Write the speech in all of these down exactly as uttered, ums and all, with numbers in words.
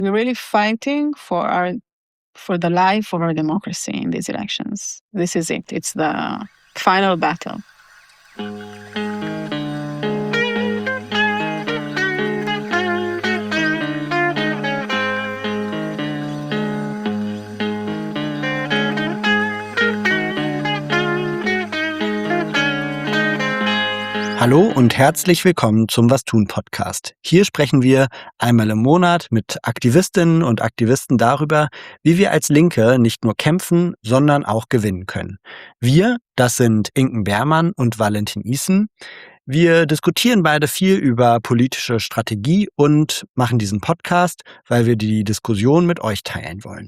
We're really fighting for our for the life of our democracy in these elections. This is it. It's the final battle. Hallo und herzlich willkommen zum Was tun Podcast. Hier sprechen wir einmal im Monat mit Aktivistinnen und Aktivisten darüber, wie wir als Linke nicht nur kämpfen, sondern auch gewinnen können. Wir, das sind Inken Behrmann und Valentin Isen. Wir diskutieren beide viel über politische Strategie und machen diesen Podcast, weil wir die Diskussion mit euch teilen wollen.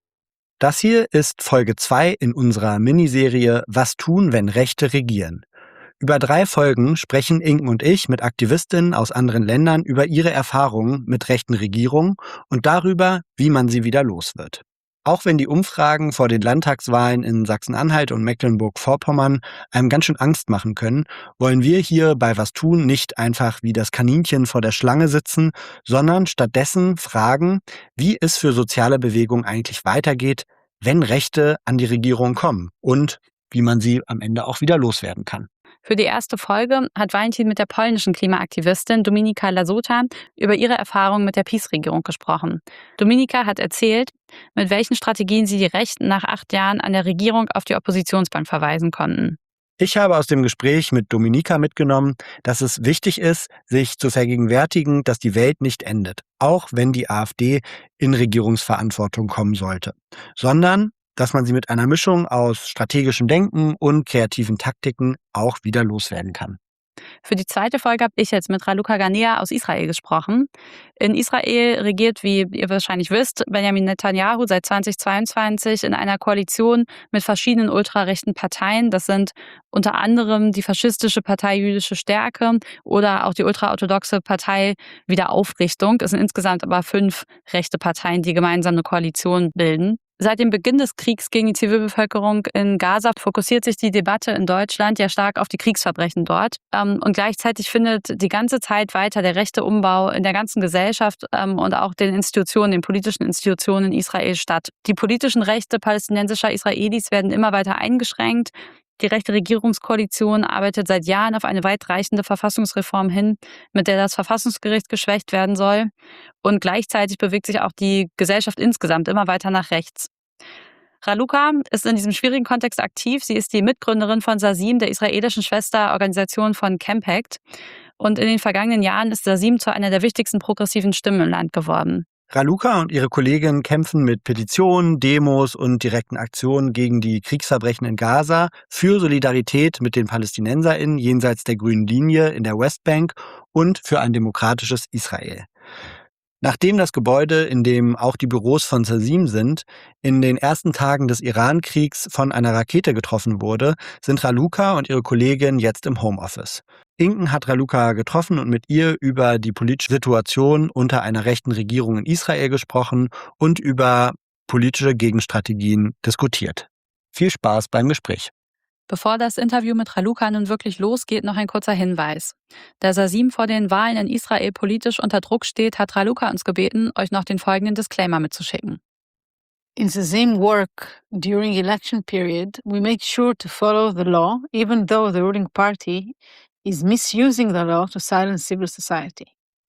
Das hier ist Folge zwei in unserer Miniserie Was tun, wenn Rechte regieren. Über drei Folgen sprechen Inken und ich mit Aktivistinnen aus anderen Ländern über ihre Erfahrungen mit rechten Regierungen und darüber, wie man sie wieder los wird. Auch wenn die Umfragen vor den Landtagswahlen in Sachsen-Anhalt und Mecklenburg-Vorpommern einem ganz schön Angst machen können, wollen wir hier bei Was tun nicht einfach wie das Kaninchen vor der Schlange sitzen, sondern stattdessen fragen, wie es für soziale Bewegungen eigentlich weitergeht, wenn Rechte an die Regierung kommen und wie man sie am Ende auch wieder loswerden kann. Für die erste Folge hat Valentin mit der polnischen Klimaaktivistin Dominika Lasota über ihre Erfahrungen mit der PiS-Regierung gesprochen. Dominika hat erzählt, mit welchen Strategien sie die Rechten nach acht Jahren an der Regierung auf die Oppositionsbank verweisen konnten. Ich habe aus dem Gespräch mit Dominika mitgenommen, dass es wichtig ist, sich zu vergegenwärtigen, dass die Welt nicht endet, auch wenn die AfD in Regierungsverantwortung kommen sollte, sondern dass man sie mit einer Mischung aus strategischem Denken und kreativen Taktiken auch wieder loswerden kann. Für die zweite Folge habe ich jetzt mit Raluca Ganea aus Israel gesprochen. In Israel regiert, wie ihr wahrscheinlich wisst, Benjamin Netanyahu seit zweitausendzweiundzwanzig in einer Koalition mit verschiedenen ultrarechten Parteien. Das sind unter anderem die faschistische Partei Jüdische Stärke oder auch die ultraorthodoxe Partei Wiederaufrichtung. Es sind insgesamt aber fünf rechte Parteien, die gemeinsam eine Koalition bilden. Seit dem Beginn des Kriegs gegen die Zivilbevölkerung in Gaza fokussiert sich die Debatte in Deutschland ja stark auf die Kriegsverbrechen dort. Und gleichzeitig findet die ganze Zeit weiter der rechte Umbau in der ganzen Gesellschaft und auch den Institutionen, den politischen Institutionen in Israel statt. Die politischen Rechte palästinensischer Israelis werden immer weiter eingeschränkt. Die rechte Regierungskoalition arbeitet seit Jahren auf eine weitreichende Verfassungsreform hin, mit der das Verfassungsgericht geschwächt werden soll. Und gleichzeitig bewegt sich auch die Gesellschaft insgesamt immer weiter nach rechts. Raluca ist in diesem schwierigen Kontext aktiv. Sie ist die Mitgründerin von Sasim, der israelischen Schwesterorganisation von Campact. Und in den vergangenen Jahren ist Sasim zu einer der wichtigsten progressiven Stimmen im Land geworden. Raluca und ihre Kollegin kämpfen mit Petitionen, Demos und direkten Aktionen gegen die Kriegsverbrechen in Gaza für Solidarität mit den PalästinenserInnen jenseits der grünen Linie in der Westbank und für ein demokratisches Israel. Nachdem das Gebäude, in dem auch die Büros von Sasim sind, in den ersten Tagen des Iran-Kriegs von einer Rakete getroffen wurde, sind Raluca und ihre Kollegin jetzt im Homeoffice. Inken hat Raluca getroffen und mit ihr über die politische Situation unter einer rechten Regierung in Israel gesprochen und über politische Gegenstrategien diskutiert. Viel Spaß beim Gespräch. Bevor das Interview mit Raluca nun wirklich losgeht, noch ein kurzer Hinweis. Da Sasim vor den Wahlen in Israel politisch unter Druck steht, hat Raluca uns gebeten, euch noch den folgenden Disclaimer mitzuschicken. In Sasim work during election period, we make sure to follow the law, even though the ruling party is misusing the law to silence civil society.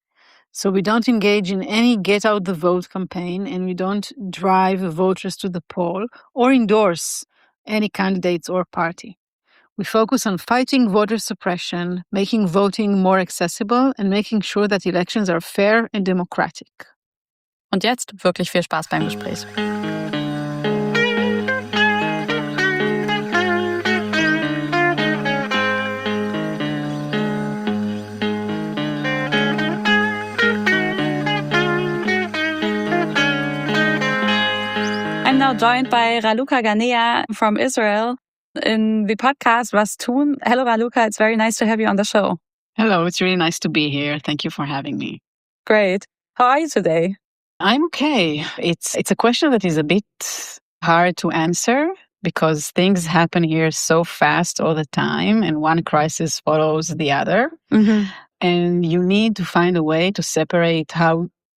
So we don't engage in any get out the vote campaign and we don't drive voters to the poll or endorse any candidates or party. We focus on fighting voter suppression, making voting more accessible and making sure that elections are fair and democratic. Und jetzt wirklich viel Spaß beim Gespräch. I'm now joined by Raluca Ganea from Israel in the podcast Was tun. Hello, Raluca. It's very nice to have you on the show. Hello, it's really nice to be here. Thank you for having me. Great. How are you today? I'm okay. It's it's a question that is a bit hard to answer because things happen here so fast all the time and one crisis follows the other. Mm-hmm. And you need to find a way to separate how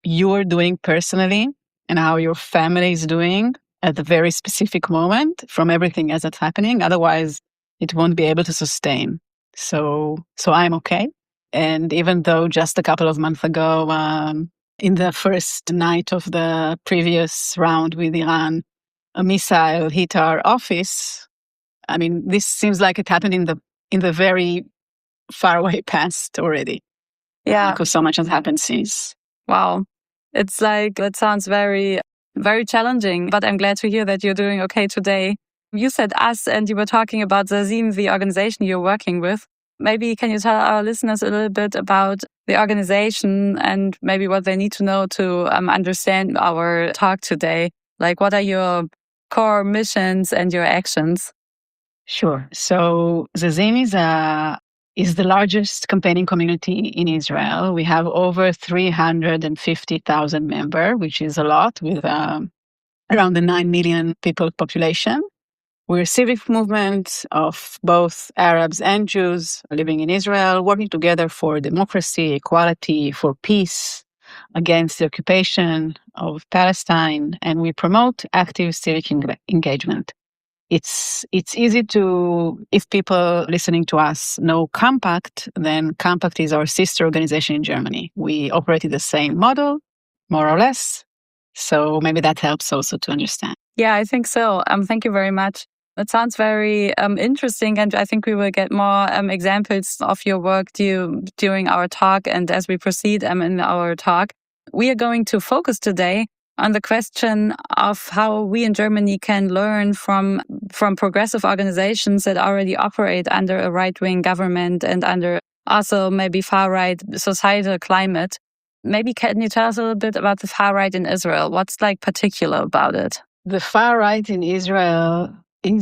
you're doing personally and how your family is doing at a very specific moment from everything else that's happening. Otherwise, it won't be able to sustain. So, so I'm okay. And even though just a couple of months ago, um, in the first night of the previous round with Iran, a missile hit our office. I mean, this seems like it happened in the in the very far away past already. Yeah. Because so much has happened since. Wow. It's like, that sounds very, very challenging, but I'm glad to hear that you're doing okay today. You said us, and you were talking about Zazim, the organization you're working with. Maybe can you tell our listeners a little bit about the organization and maybe what they need to know to um, understand our talk today? Like, what are your core missions and your actions? Sure. So Zazim is a is the largest campaigning community in Israel. We have over three hundred fifty thousand members, which is a lot, with um, around the nine million people population. We're a civic movement of both Arabs and Jews living in Israel, working together for democracy, equality, for peace, against the occupation of Palestine, and we promote active civic en- engagement. It's it's easy to, if people listening to us know Compact, then Compact is our sister organization in Germany. We operated the same model, more or less. So maybe that helps also to understand. Yeah, I think so. Um, thank you very much. It sounds very um, interesting, and I think we will get more um, examples of your work due, during our talk and as we proceed um, in our talk. We are going to focus today on the question of how we in Germany can learn from from progressive organizations that already operate under a right-wing government and under also maybe far-right societal climate. Maybe can you tell us a little bit about the far-right in Israel? What's like particular about it? The far-right in Israel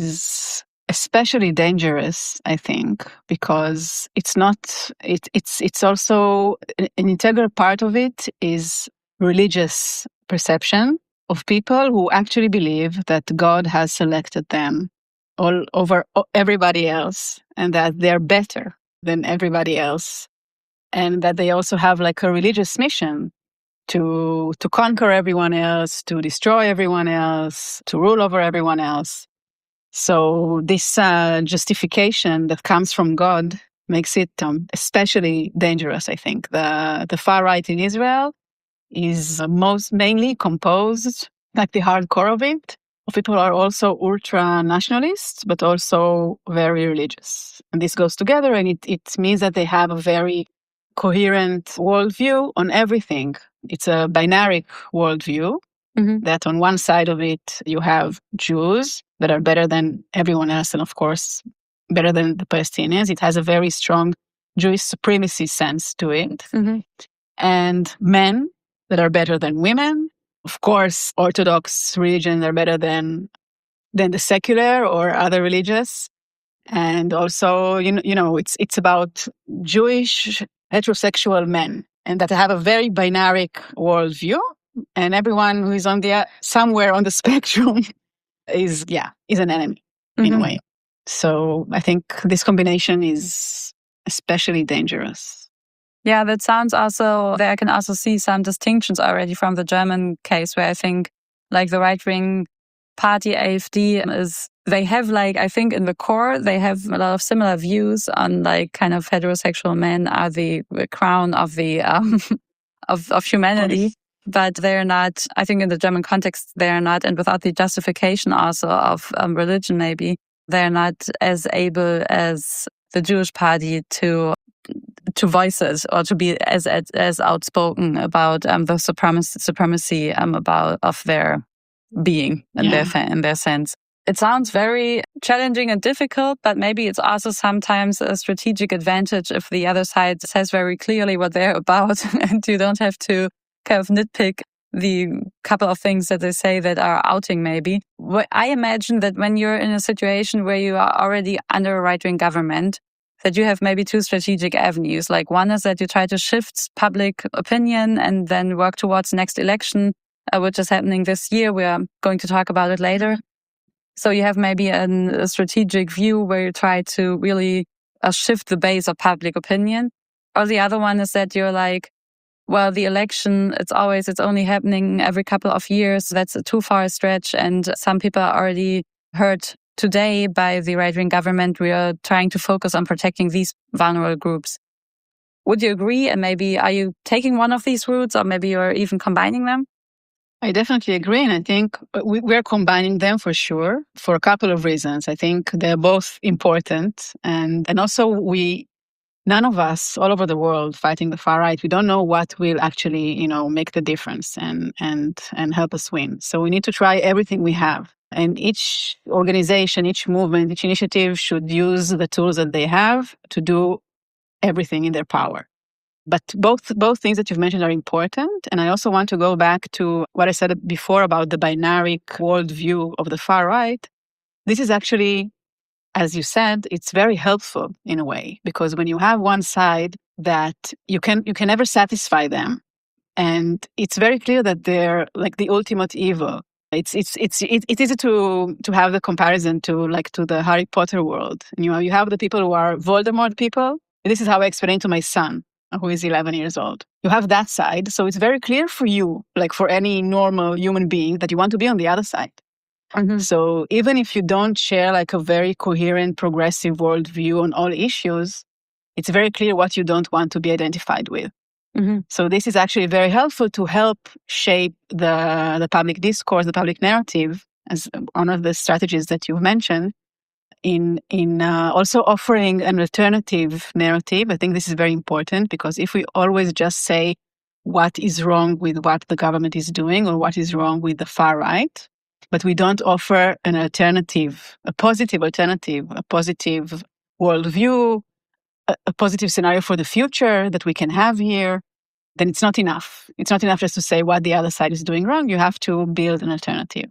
is especially dangerous, I think, because it's not, it, it's, it's also an integral part of it is religious perception of people who actually believe that God has selected them all over everybody else and that they're better than everybody else. And that they also have like a religious mission to to conquer everyone else, to destroy everyone else, to rule over everyone else. So this uh, justification that comes from God makes it um, especially dangerous, I think. The the far right in Israel is most mainly composed, like the hardcore of it, of people who are also ultra nationalists, but also very religious. And this goes together, and it, it means that they have a very coherent worldview on everything. It's a binary worldview. Mm-hmm. That on one side of it, you have Jews that are better than everyone else, and of course, better than the Palestinians. It has a very strong Jewish supremacy sense to it. Mm-hmm. And men that are better than women. Of course, Orthodox religions are better than than the secular or other religious. And also, you know, you know, it's it's about Jewish heterosexual men, and that have a very binary worldview. And everyone who is on the somewhere on the spectrum is, yeah, is an enemy mm-hmm. in a way. So I think this combination is especially dangerous. Yeah, that sounds also, there I can also see some distinctions already from the German case, where I think like the right-wing party A F D is, they have like, I think in the core, they have a lot of similar views on like kind of heterosexual men are the crown of the, um, of, of humanity. But they're not, I think in the German context, they're not, and without the justification also of um, religion maybe, they're not as able as the Jewish party to to voice it or to be as as, as outspoken about um, the supremacy, supremacy um, about of their being and yeah. their in their sense. It sounds very challenging and difficult, but maybe it's also sometimes a strategic advantage if the other side says very clearly what they're about, and you don't have to kind of nitpick the couple of things that they say that are outing maybe. I imagine that when you're in a situation where you are already under a right-wing government, that you have maybe two strategic avenues. Like one is that you try to shift public opinion and then work towards next election, uh, which is happening this year. We are going to talk about it later. So you have maybe an, a strategic view where you try to really uh, shift the base of public opinion. Or the other one is that you're like, well, the election, it's always, it's only happening every couple of years. That's a too far a stretch. And some people are already hurt today by the right-wing government. We are trying to focus on protecting these vulnerable groups. Would you agree? And maybe are you taking one of these routes, or maybe you're even combining them? I definitely agree. And I think we, we're combining them for sure for a couple of reasons. I think they're both important. And, and also we, none of us all over the world fighting the far right, we don't know what will actually, you know, make the difference and, and, and help us win. So we need to try everything we have. And each organization, each movement, each initiative should use the tools that they have to do everything in their power. But both both things that you've mentioned are important. And I also want to go back to what I said before about the binary worldview of the far right. This is actually, as you said, it's very helpful in a way, because when you have one side that you can you can never satisfy them, and it's very clear that they're like the ultimate evil. It's it's it's it, it's easy to to have the comparison to like to the Harry Potter world. And, you know, you have the people who are Voldemort people. This is how I explain to my son, who is eleven years old. You have that side, so it's very clear for you, like for any normal human being, that you want to be on the other side. Mm-hmm. So even if you don't share like a very coherent, progressive worldview on all issues, it's very clear what you don't want to be identified with. Mm-hmm. So this is actually very helpful to help shape the, the public discourse, the public narrative, as one of the strategies that you've mentioned, in in uh, also offering an alternative narrative. I think this is very important, because if we always just say what is wrong with what the government is doing or what is wrong with the far right, but we don't offer an alternative, a positive alternative, a positive worldview, a, a positive scenario for the future that we can have here, then it's not enough. It's not enough just to say what the other side is doing wrong. You have to build an alternative.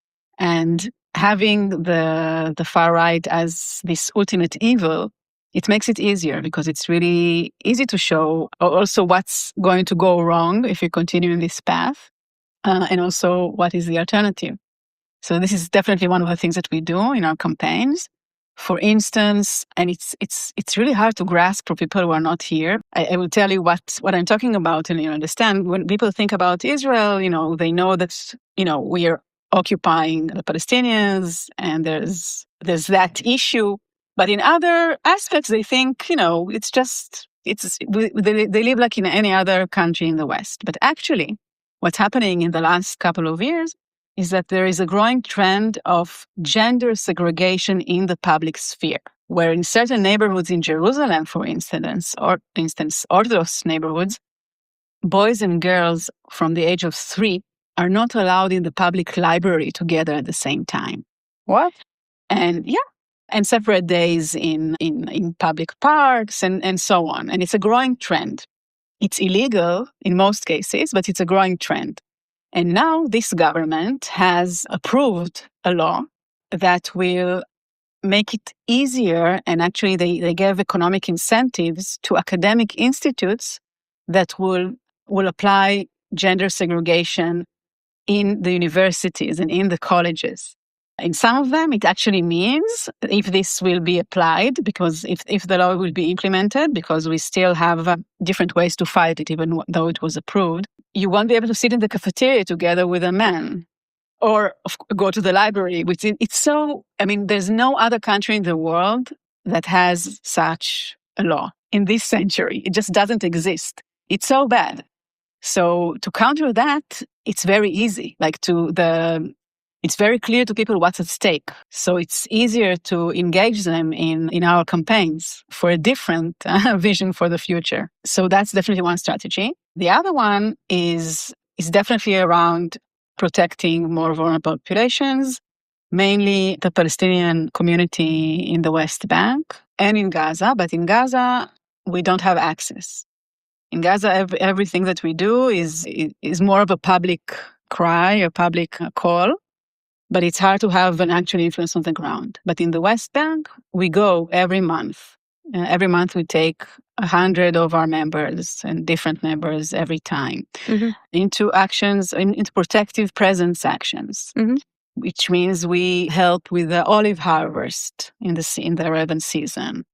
And having the the far right as this ultimate evil, it makes it easier, because it's really easy to show also what's going to go wrong if you continue in this path, uh, and also what is the alternative. So this is definitely one of the things that we do in our campaigns. For instance, and it's it's it's really hard to grasp for people who are not here. I, I will tell you what what I'm talking about, and you understand. When people think about Israel, you know, they know that, you know, we are occupying the Palestinians, and there's there's that issue. But in other aspects, they think, you know, it's just it's they, they live like in any other country in the West. But actually, what's happening in the last couple of years is that there is a growing trend of gender segregation in the public sphere, where in certain neighborhoods in Jerusalem, for instance, or instance, Orthodox neighborhoods, boys and girls from the age of three are not allowed in the public library together at the same time. What? And yeah, and separate days in, in, in public parks and, and so on. And it's a growing trend. It's illegal in most cases, but it's a growing trend. And now this government has approved a law that will make it easier, and actually they, they give economic incentives to academic institutes that will, will apply gender segregation in the universities and in the colleges. In some of them, it actually means, if this will be applied, because if, if the law will be implemented, because we still have uh, different ways to fight it, even though it was approved, you won't be able to sit in the cafeteria together with a man or go to the library. Which is, it's so, I mean, there's no other country in the world that has such a law in this century. It just doesn't exist. It's so bad. So to counter that, it's very easy. Like to the, it's very clear to people what's at stake. So it's easier to engage them in, in our campaigns for a different uh, vision for the future. So that's definitely one strategy. The other one is, is definitely around protecting more vulnerable populations, mainly the Palestinian community in the West Bank and in Gaza. But in Gaza, we don't have access. In Gaza, every, everything that we do is, is more of a public cry, a public call, but it's hard to have an actual influence on the ground. But in the West Bank, we go every month. Uh, every month we take a hundred of our members and different members every time mm-hmm. into actions, in, into protective presence actions, mm-hmm. which means we help with the olive harvest in the in the relevant season.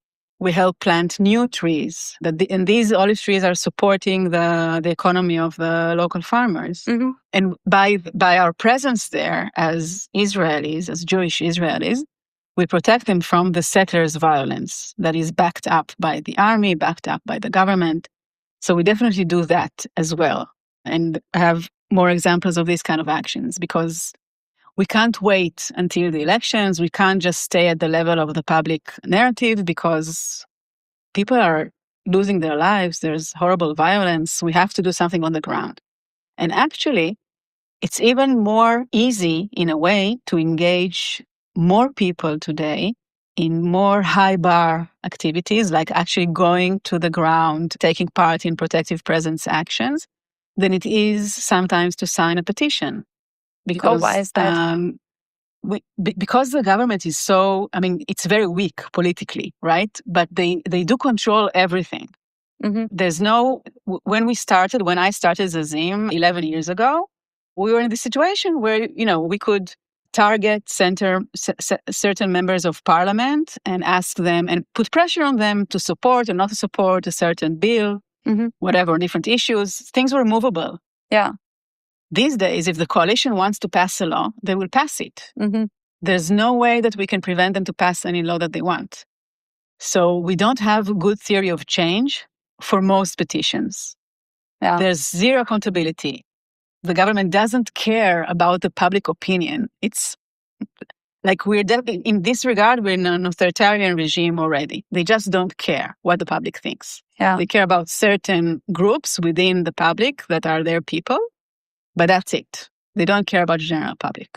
we help plant new trees. That the, and these olive trees are supporting the, the economy of the local farmers. Mm-hmm. And by by our presence there as Israelis, as Jewish Israelis, we protect them from the settlers' violence that is backed up by the army, backed up by the government. So we definitely do that as well, and have more examples of these kind of actions, because we can't wait until the elections. We can't just stay at the level of the public narrative, because people are losing their lives. There's horrible violence. We have to do something on the ground. And actually, it's even more easy in a way to engage more people today in more high bar activities, like actually going to the ground, taking part in protective presence actions, than it is sometimes to sign a petition. Because, oh, why is that? Um, we, b- because the government is so, I mean, it's very weak politically, right? But they, they do control everything. Mm-hmm. There's no, w- when we started, when I started Zazim eleven years ago, we were in the situation where, you know, we could target center, c- c- certain members of parliament and ask them and put pressure on them to support or not to support a certain bill, mm-hmm. whatever, different issues. Things were movable. Yeah. These days, if the coalition wants to pass a law, they will pass it. Mm-hmm. There's no way that we can prevent them to pass any law that they want. So we don't have a good theory of change for most petitions. Yeah. There's zero accountability. The government doesn't care about the public opinion. It's like we're de- in this regard, we're in an authoritarian regime already. They just don't care what the public thinks. Yeah. They care about certain groups within the public that are their people, but that's it. They don't care about the general public.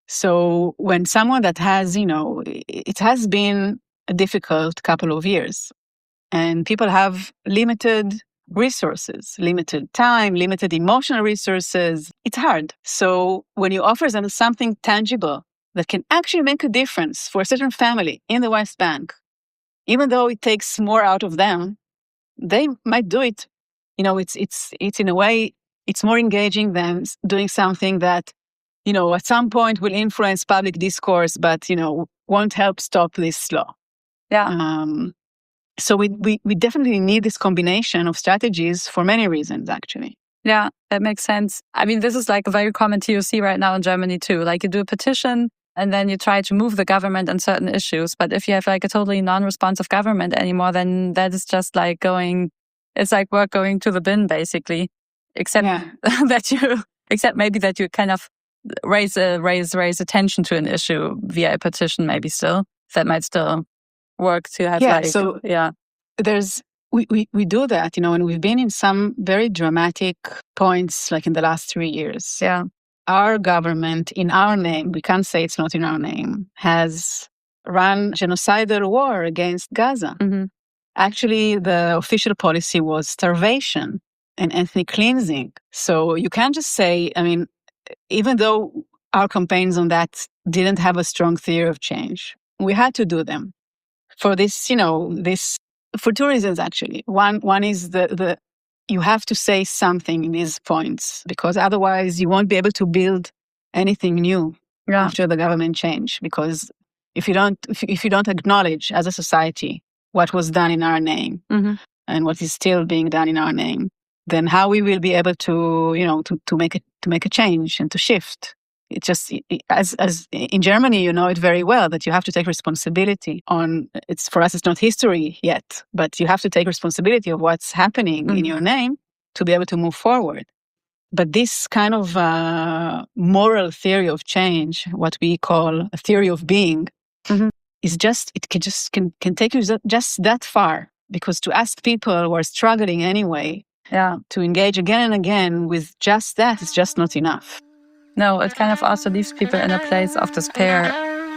So when someone that has, you know, it has been a difficult couple of years, and people have limited resources, limited time, limited emotional resources. It's hard. So when you offer them something tangible that can actually make a difference for a certain family in the West Bank, even though it takes more out of them, they might do it. You know, it's it's it's in a way, it's more engaging than doing something that, you know, at some point will influence public discourse, but, you know, won't help stop this law. Yeah. Um, So we, we, we definitely need this combination of strategies for many reasons, actually. Yeah, that makes sense. I mean, this is like a very common T O C right now in Germany too. Like you do a petition and then you try to move the government on certain issues. But if you have like a totally non-responsive government anymore, then that is just like going, it's like work going to the bin basically. Except Yeah. that you, except maybe that you kind of raise a, raise, raise attention to an issue via a petition maybe still. That might still work to have Yeah, like, so yeah. there's, we, we, we do that, you know, and we've been in some very dramatic points, like in the last three years. Yeah. Our government, in our name, we can't say it's not in our name, has run genocidal war against Gaza. Mm-hmm. Actually, the official policy was starvation and ethnic cleansing. So you can't just say, I mean, even though our campaigns on that didn't have a strong theory of change, we had to do them for this, you know, this, for two reasons, actually. One, one is the, the, you have to say something in these points, because otherwise you won't be able to build anything new Yeah. after the government change. Because if you don't, if you, if you don't acknowledge as a society what was done in our name Mm-hmm. and what is still being done in our name, then how we will be able to, you know, to, to make it, to make a change and to shift. It just, it, as as in Germany, you know it very well that you have to take responsibility on, it's for us, it's not history yet, but you have to take responsibility of what's happening Mm-hmm. in your name to be able to move forward. But this kind of uh, moral theory of change, what we call a theory of being, Mm-hmm. is just, it can just can, can take you just that far. Because to ask people who are struggling anyway Yeah. to engage again and again with just that is just not enough. No, it kind of also leaves people in a place of despair.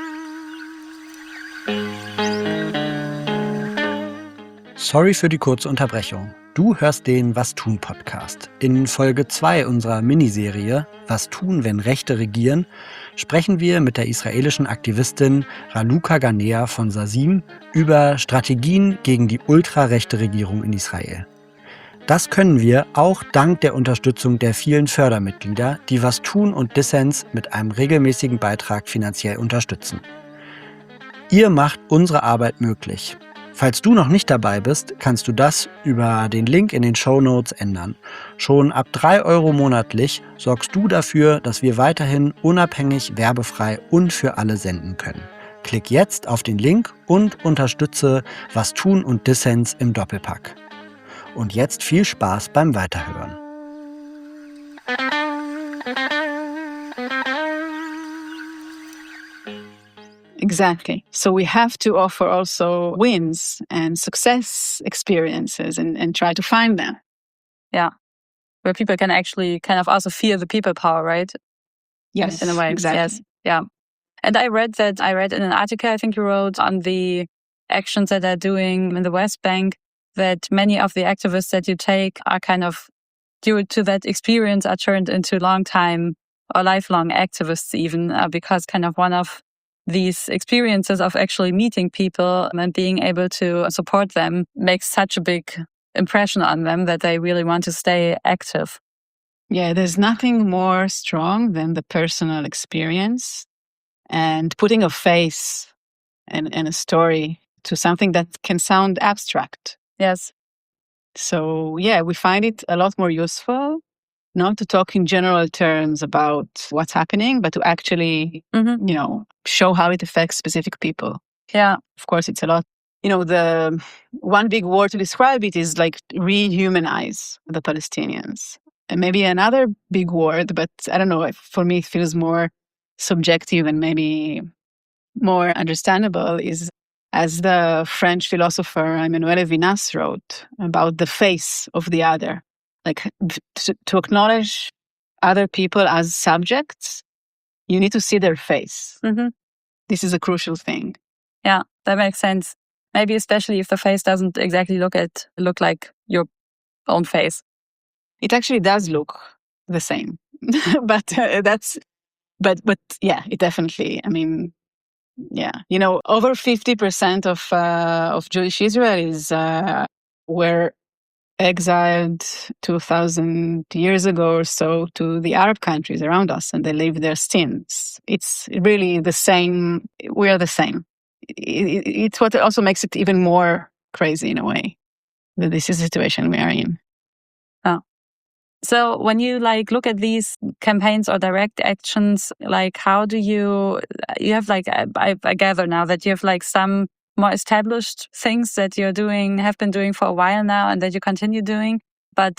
Sorry für die kurze Unterbrechung. Du hörst den Was tun Podcast. In Folge zwei unserer Miniserie Was tun, wenn Rechte regieren, sprechen wir mit der israelischen Aktivistin Raluca Ganea von Zazim über Strategien gegen die ultrarechte Regierung in Israel. Das können wir auch dank der Unterstützung der vielen Fördermitglieder, die Was tun und Dissens mit einem regelmäßigen Beitrag finanziell unterstützen. Ihr macht unsere Arbeit möglich. Falls du noch nicht dabei bist, kannst du das über den Link in den Shownotes ändern. Schon ab drei Euro monatlich sorgst du dafür, dass wir weiterhin unabhängig, werbefrei und für alle senden können. Klick jetzt auf den Link und unterstütze Was tun und Dissens im Doppelpack. Und jetzt viel Spaß beim Weiterhören. Exactly. So we have to offer also wins and success experiences and, and try to find them. Yeah. Where people can actually kind of also feel the people power, right? Yes, in a way. exactly. Yes. Yeah. And I read that, I read in an article I think you wrote on the actions that they're doing in the West Bank, that many of the activists that you take are kind of, due to that experience, are turned into long time or lifelong activists even, uh, because kind of one of these experiences of actually meeting people and being able to support them makes such a big impression on them that they really want to stay active. Yeah, there's nothing more strong than the personal experience and putting a face and, and a story to something that can sound abstract. Yes. So yeah, we find it a lot more useful not to talk in general terms about what's happening, but to actually, mm-hmm. you know, show how it affects specific people. Yeah. Of course, it's a lot. You know, the one big word to describe it is like rehumanize the Palestinians. And maybe another big word, but I don't know, for me it feels more subjective and maybe more understandable, is as the French philosopher Emmanuel Levinas wrote about the face of the other. Like to, to acknowledge other people as subjects, you need to see their face. Mm-hmm. This is a crucial thing. Yeah, that makes sense. Maybe especially if the face doesn't exactly look at look like your own face. It actually does look the same, but uh, that's, but but yeah, it definitely. I mean, yeah, you know, over fifty percent of uh, of Jewish Israelis uh, were exiled two thousand years ago or so to the Arab countries around us, and they live there since. It's really the same. We are the same. It, it, it's what also makes it even more crazy in a way that this is the situation we are in. Oh. So when you like look at these campaigns or direct actions, like how do you, you have like, I, I gather now that you have like some more established things that you're doing, have been doing for a while now and that you continue doing. But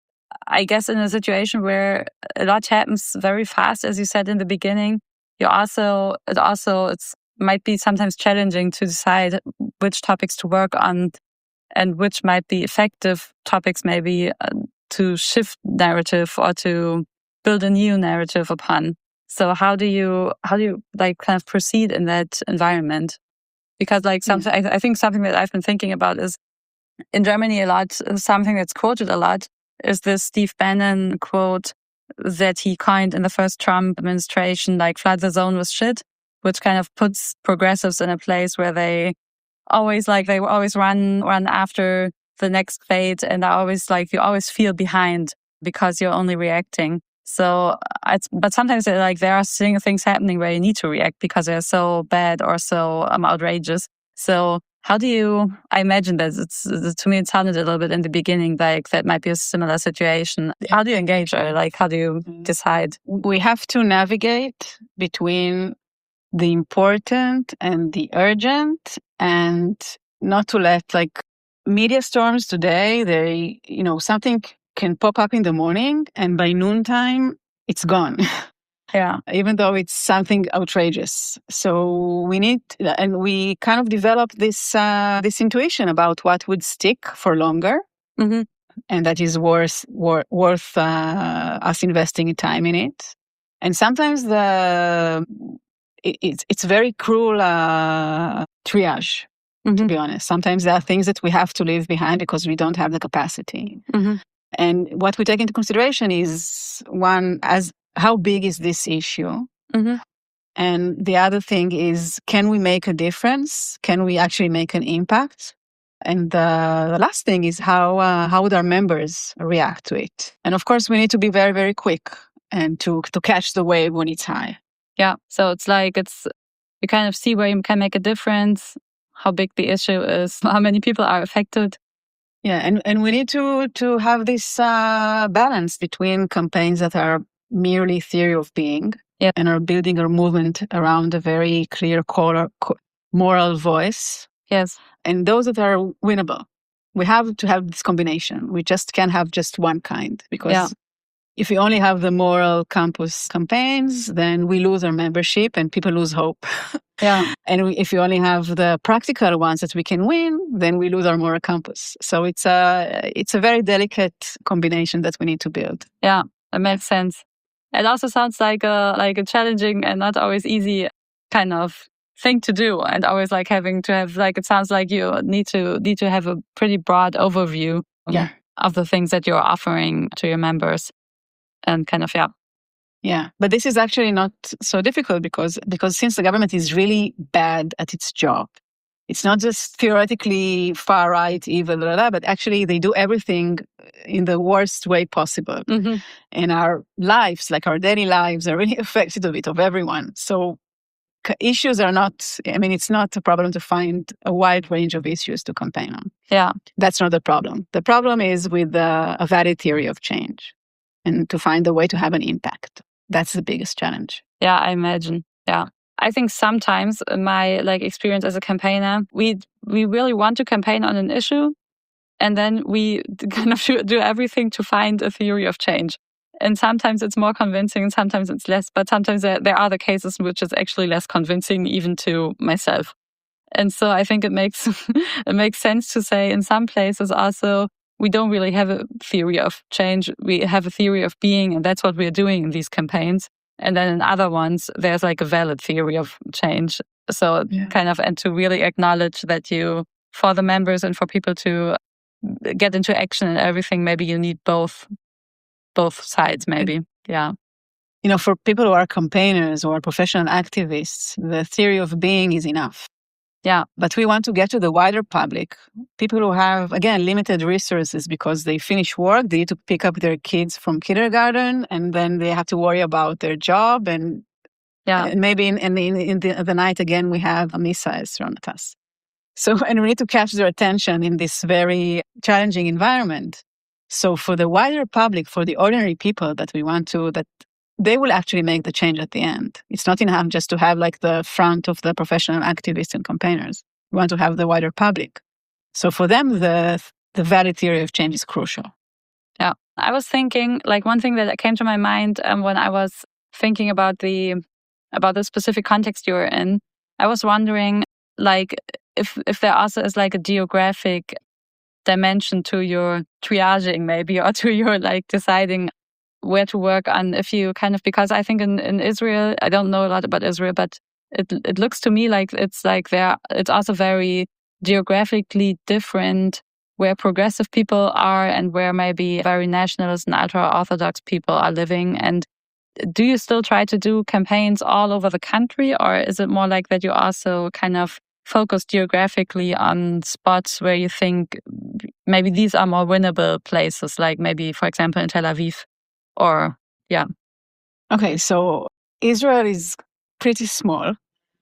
I guess in a situation where a lot happens very fast, as you said in the beginning, you also, it also, it's might be sometimes challenging to decide which topics to work on and which might be effective topics maybe uh, to shift narrative or to build a new narrative upon. So how do you, how do you like kind of proceed in that environment? Because like something, mm. I, I think something that I've been thinking about is in Germany a lot, something that's quoted a lot is this Steve Bannon quote that he coined in the first Trump administration, like flood the zone with shit, which kind of puts progressives in a place where they always like, they always run, run after the next fate. And I always like, you always feel behind because you're only reacting. So, it's, but sometimes like there are things happening where you need to react because they're so bad or so um, outrageous. So how do you, I imagine that it's, to me, it sounded a little bit in the beginning like that might be a similar situation. How do you engage or like, how do you decide? We have to navigate between the important and the urgent and not to let like media storms today, they, you know, something can pop up in the morning and by noontime, it's gone. Yeah. Even though it's something outrageous. So we need, and we kind of developed this, uh, this intuition about what would stick for longer. Mm-hmm. And that is worth, wor- worth uh, us investing time in it. And sometimes the, it, it's, it's very cruel uh, triage, mm-hmm. to be honest. Sometimes there are things that we have to leave behind because we don't have the capacity. Mm-hmm. And what we take into consideration is one, as how big is this issue? Mm-hmm. And the other thing is, can we make a difference? Can we actually make an impact? And the, the last thing is how uh, how would our members react to it? And of course, we need to be very, very quick and to to catch the wave when it's high. Yeah. So it's like it's you kind of see where you can make a difference, how big the issue is, how many people are affected. Yeah, and, and we need to to have this uh, balance between campaigns that are merely theory of being Yeah. and are building a movement around a very clear core, co- moral voice, Yes. and those that are winnable. We have to have this combination. We just can't have just one kind, because Yeah. if we only have the moral campus campaigns, then we lose our membership and people lose hope. Yeah. And we, if we only have the practical ones that we can win, then we lose our moral campus. So it's a it's a very delicate combination that we need to build. Yeah, that makes sense. It also sounds like a like a challenging and not always easy kind of thing to do, and always like having to have like it sounds like you need to need to have a pretty broad overview Yeah. of the things that you're offering to your members, and kind of yeah. Yeah, but this is actually not so difficult because because since the government is really bad at its job, it's not just theoretically far right, evil, blah, blah, blah, but actually they do everything in the worst way possible. Mm-hmm. And our lives, like our daily lives, are really affected of it, of everyone. So c- issues are not, I mean, it's not a problem to find a wide range of issues to campaign on. Yeah. That's not the problem. The problem is with uh, a valid theory of change and to find a way to have an impact. That's the biggest challenge. Yeah, I imagine. Yeah. I think sometimes in my like experience as a campaigner, we we really want to campaign on an issue, and then we kind of do everything to find a theory of change. And sometimes it's more convincing, and sometimes it's less. But sometimes there, there are the cases in which it's actually less convincing, even to myself. And so I think it makes it makes sense to say in some places also we don't really have a theory of change. We have a theory of being, and that's what we're doing in these campaigns. And then in other ones, there's like a valid theory of change. So Yeah. kind of, and to really acknowledge that you, for the members and for people to get into action and everything, maybe you need both, both sides, maybe. Yeah. You know, for people who are campaigners or professional activists, the theory of being is enough. Yeah. But we want to get to the wider public, people who have, again, limited resources because they finish work, they need to pick up their kids from kindergarten, and then they have to worry about their job. And, Yeah. and maybe in, in, the, in the, the night, again, we have a missile thrown at us. So, and we need to catch their attention in this very challenging environment. So for the wider public, for the ordinary people that we want to, that they will actually make the change at the end. It's not enough just to have like the front of the professional activists and campaigners. We want to have the wider public. So for them, the the valid theory of change is crucial. Yeah. I was thinking, like one thing that came to my mind um, when I was thinking about the about the specific context you were in, I was wondering, like, if if there also is like a geographic dimension to your triaging, maybe, or to your like deciding where to work on, if you kind of, because I think in, in Israel, I don't know a lot about Israel, but it it looks to me like it's like there, it's also very geographically different where progressive people are and where maybe very nationalist and ultra-Orthodox people are living. And do you still try to do campaigns all over the country, or is it more like that you also kind of focus geographically on spots where you think maybe these are more winnable places, like maybe, for example, in Tel Aviv? Or, yeah. Okay, so Israel is pretty small.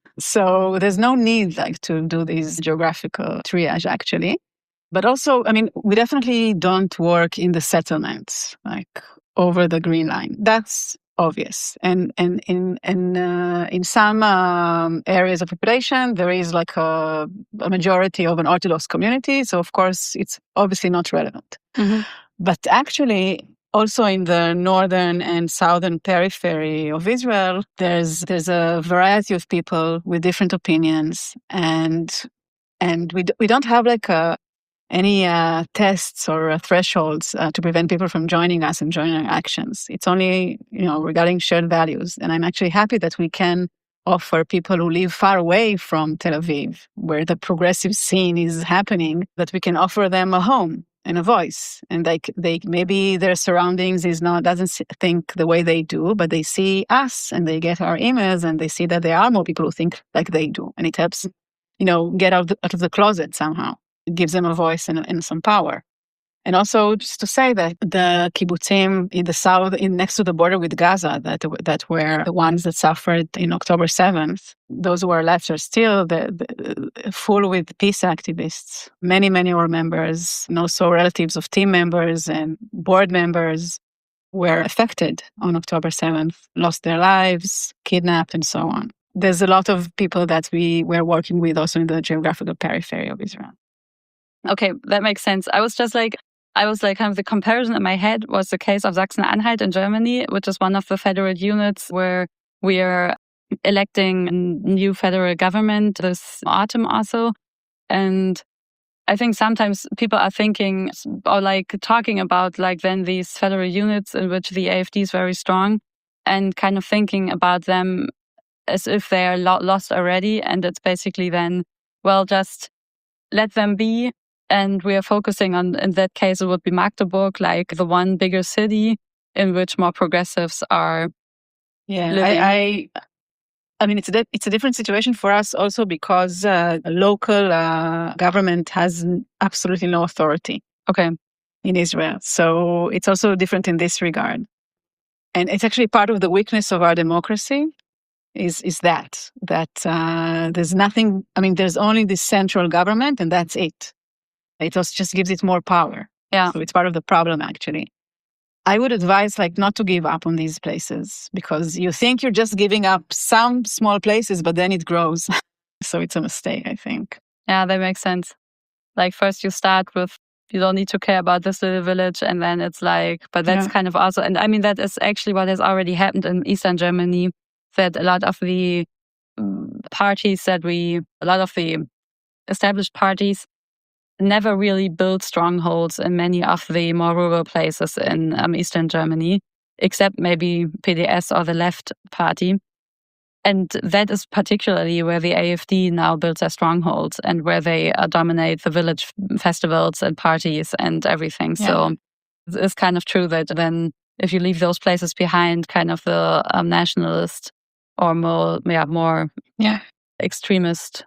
So there's no need like to do this geographical triage actually. But also, I mean, we definitely don't work in the settlements, like over the Green Line. That's obvious. And and in in uh, in some um, areas of population, there is like a, a majority of an Orthodox community. So of course, it's obviously not relevant. Mm-hmm. But actually, also in the northern and southern periphery of Israel, there's there's a variety of people with different opinions, and and we d- we don't have like a, any uh, tests or uh, thresholds uh, to prevent people from joining us and joining our actions. It's only, you know, regarding shared values, and I'm actually happy that we can offer people who live far away from Tel Aviv, where the progressive scene is happening, that we can offer them a home and a voice. And like they maybe their surroundings is not doesn't think the way they do, but they see us and they get our emails and they see that there are more people who think like they do, and it helps, you know, get out, out of the closet somehow. It gives them a voice and, and some power. And also just to say that the kibbutzim in the south, in next to the border with Gaza, that that were the ones that suffered in October seventh, those who are left are still the, the, full with peace activists. Many, many were members, and also relatives of team members and board members were affected on October seventh, lost their lives, kidnapped, and so on. There's a lot of people that we were working with also in the geographical periphery of Israel. Okay, that makes sense. I was just like, I was like, kind of the comparison in my head was the case of Sachsen-Anhalt in Germany, which is one of the federal units where we are electing a new federal government this autumn also. And I think sometimes people are thinking or like talking about like then these federal units in which the A F D is very strong and kind of thinking about them as if they are lo- lost already. And it's basically then, well, just let them be. And we are focusing on, in that case, it would be Magdeburg, like the one bigger city in which more progressives are yeah, living. I, I, I mean, it's a, it's a different situation for us also because uh, a local uh, government has absolutely no authority. Okay. In Israel. So it's also different in this regard. And it's actually part of the weakness of our democracy is, is that, that uh, there's nothing, I mean, there's only this central government and that's it. It also just gives it more power. Yeah. So it's part of the problem, actually. I would advise like not to give up on these places because you think you're just giving up some small places, but then it grows. So it's a mistake, I think. Yeah, that makes sense. Like first you start with, you don't need to care about this little village. And then it's like, but that's Yeah. kind of also, and I mean, that is actually what has already happened in Eastern Germany, that a lot of the um, parties that we, a lot of the established parties never really built strongholds in many of the more rural places in um, Eastern Germany, except maybe P D S or the Left Party. And that is particularly where the A F D now builds their strongholds and where they uh, dominate the village festivals and parties and everything. Yeah. So it's kind of true that then if you leave those places behind, kind of the um, nationalist or more, yeah, more Yeah. extremist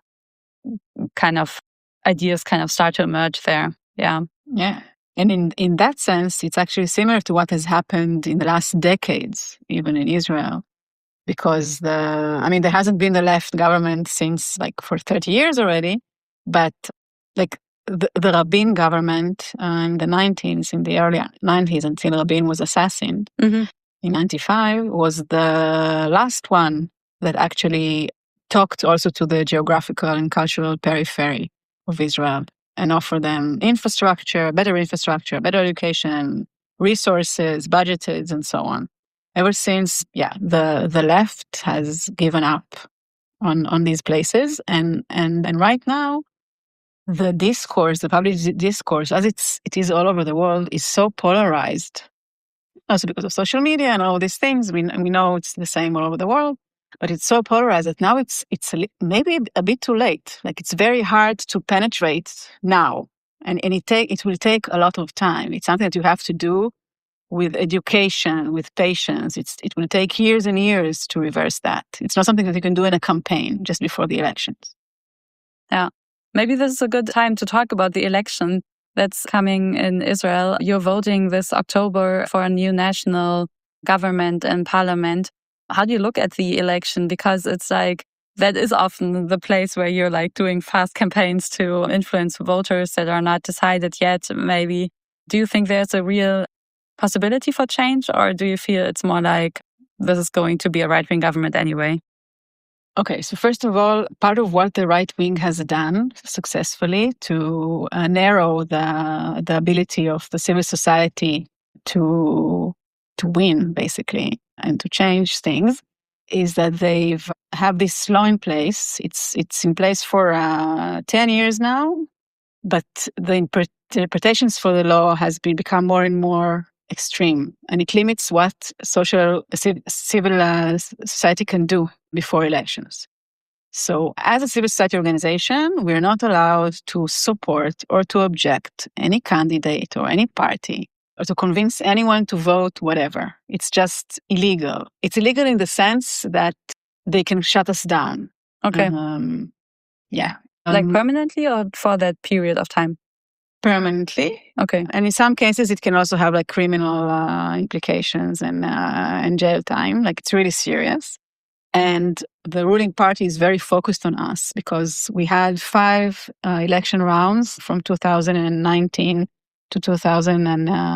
kind of ideas kind of start to emerge there. Yeah. Yeah. And in, in that sense, it's actually similar to what has happened in the last decades, even in Israel. Because the, I mean, there hasn't been a left government since like for thirty years already, but like the, the Rabin government uh, in the nineties, in the early nineties until Rabin was assassinated Mm-hmm. in ninety-five was the last one that actually talked also to the geographical and cultural periphery of Israel and offered them infrastructure, better infrastructure, better education, resources, budgeted, and so on. Ever since, yeah, the, the left has given up on, on these places. And, and, and right now, the discourse, the public discourse, as it's, it is all over the world, is so polarized. Also because of social media and all these things. We, we know it's the same all over the world, but it's so polarized that now it's, it's a, maybe a bit too late. Like it's very hard to penetrate now. And, and it, take, it will take a lot of time. It's something that you have to do with education, with patience. It's, it will take years and years to reverse that. It's not something that you can do in a campaign just before the elections. Yeah. Maybe this is a good time to talk about the election that's coming in Israel. You're voting this October for a new national government and parliament. How do you look at the election? Because it's like, that is often the place where you're like doing fast campaigns to influence voters that are not decided yet, maybe. Do you think there's a real possibility for change, or do you feel it's more like this is going to be a right-wing government anyway? Okay, so first of all, part of what the right wing has done successfully to uh, narrow the the ability of the civil society to to win, basically, and to change things, is that they've have this law in place. It's it's in place for uh, ten years now, but the interpretations for the law has been become more and more extreme, and it limits what social civil uh, society can do before elections. So as a civil society organization, we're not allowed to support or to object any candidate or any party or to convince anyone to vote whatever. It's just illegal. It's illegal in the sense that they can shut us down. Okay. Um, yeah. Like Um, permanently or for that period of time? permanently. Okay. And in some cases, it can also have like criminal uh, implications and, uh, and jail time. Like it's really serious. And the ruling party is very focused on us because we had five uh, election rounds from two thousand nineteen to two thousand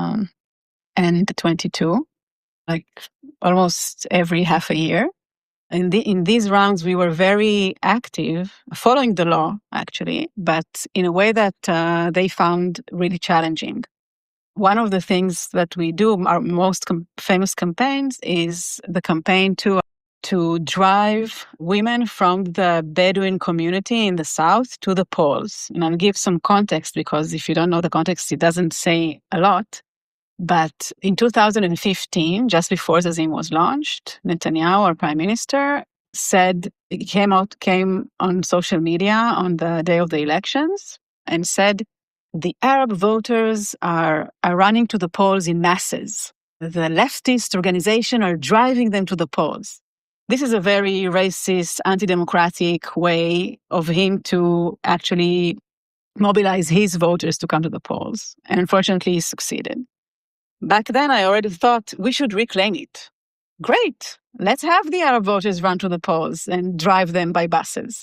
twenty-two, like almost every half a year. In, the, in these rounds, we were very active, following the law, actually, but in a way that uh, they found really challenging. One of the things that we do, our most com- famous campaigns, is the campaign to to drive women from the Bedouin community in the south to the polls. And I'll give some context because if you don't know the context, it doesn't say a lot. But in two thousand fifteen, just before Zazim was launched, Netanyahu, our prime minister, said, he came out, came on social media on the day of the elections and said, the Arab voters are, are running to the polls in masses. The leftist organization are driving them to the polls. This is a very racist, anti-democratic way of him to actually mobilize his voters to come to the polls. And unfortunately, he succeeded. Back then, I already thought we should reclaim it. Great. Let's have the Arab voters run to the polls and drive them by buses.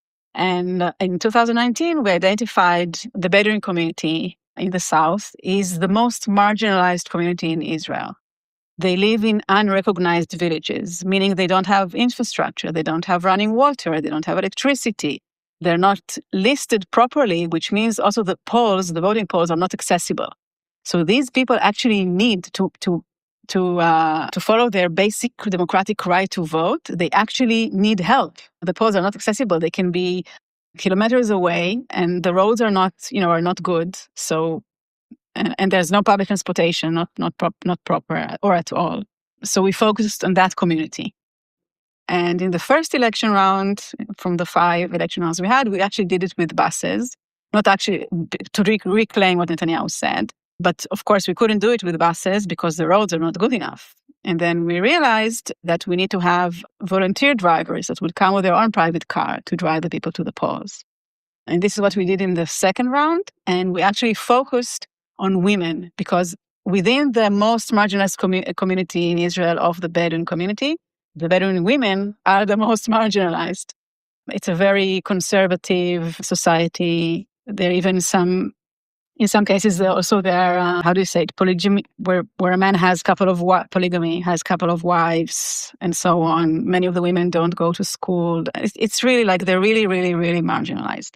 And in two thousand nineteen, we identified the Bedouin community in the south is the most marginalized community in Israel. They live in unrecognized villages, meaning they don't have infrastructure, they don't have running water, they don't have electricity. They're not listed properly, which means also the polls, the voting polls are not accessible. So these people actually need to to to uh, to follow their basic democratic right to vote. They actually need help. The polls are not accessible. They can be kilometers away, and the roads are not, you know, are not good. So, and, and there's no public transportation, not not prop, not proper or at all. So we focused on that community. And in the first election round, from the five election rounds we had, we actually did it with buses, not actually to re- reclaim what Netanyahu said. But of course, we couldn't do it with buses because the roads are not good enough. And then we realized that we need to have volunteer drivers that would come with their own private car to drive the people to the polls. And this is what we did in the second round. And we actually focused on women because within the most marginalized commu- community in Israel of the Bedouin community, the Bedouin women are the most marginalized. It's a very conservative society. There are even some In some cases, also there, uh, how do you say it, polygamy, where, where a man has a couple of, wa- polygamy, has a couple of wives and so on. Many of the women don't go to school. It's, it's really like they're really, really, really marginalized.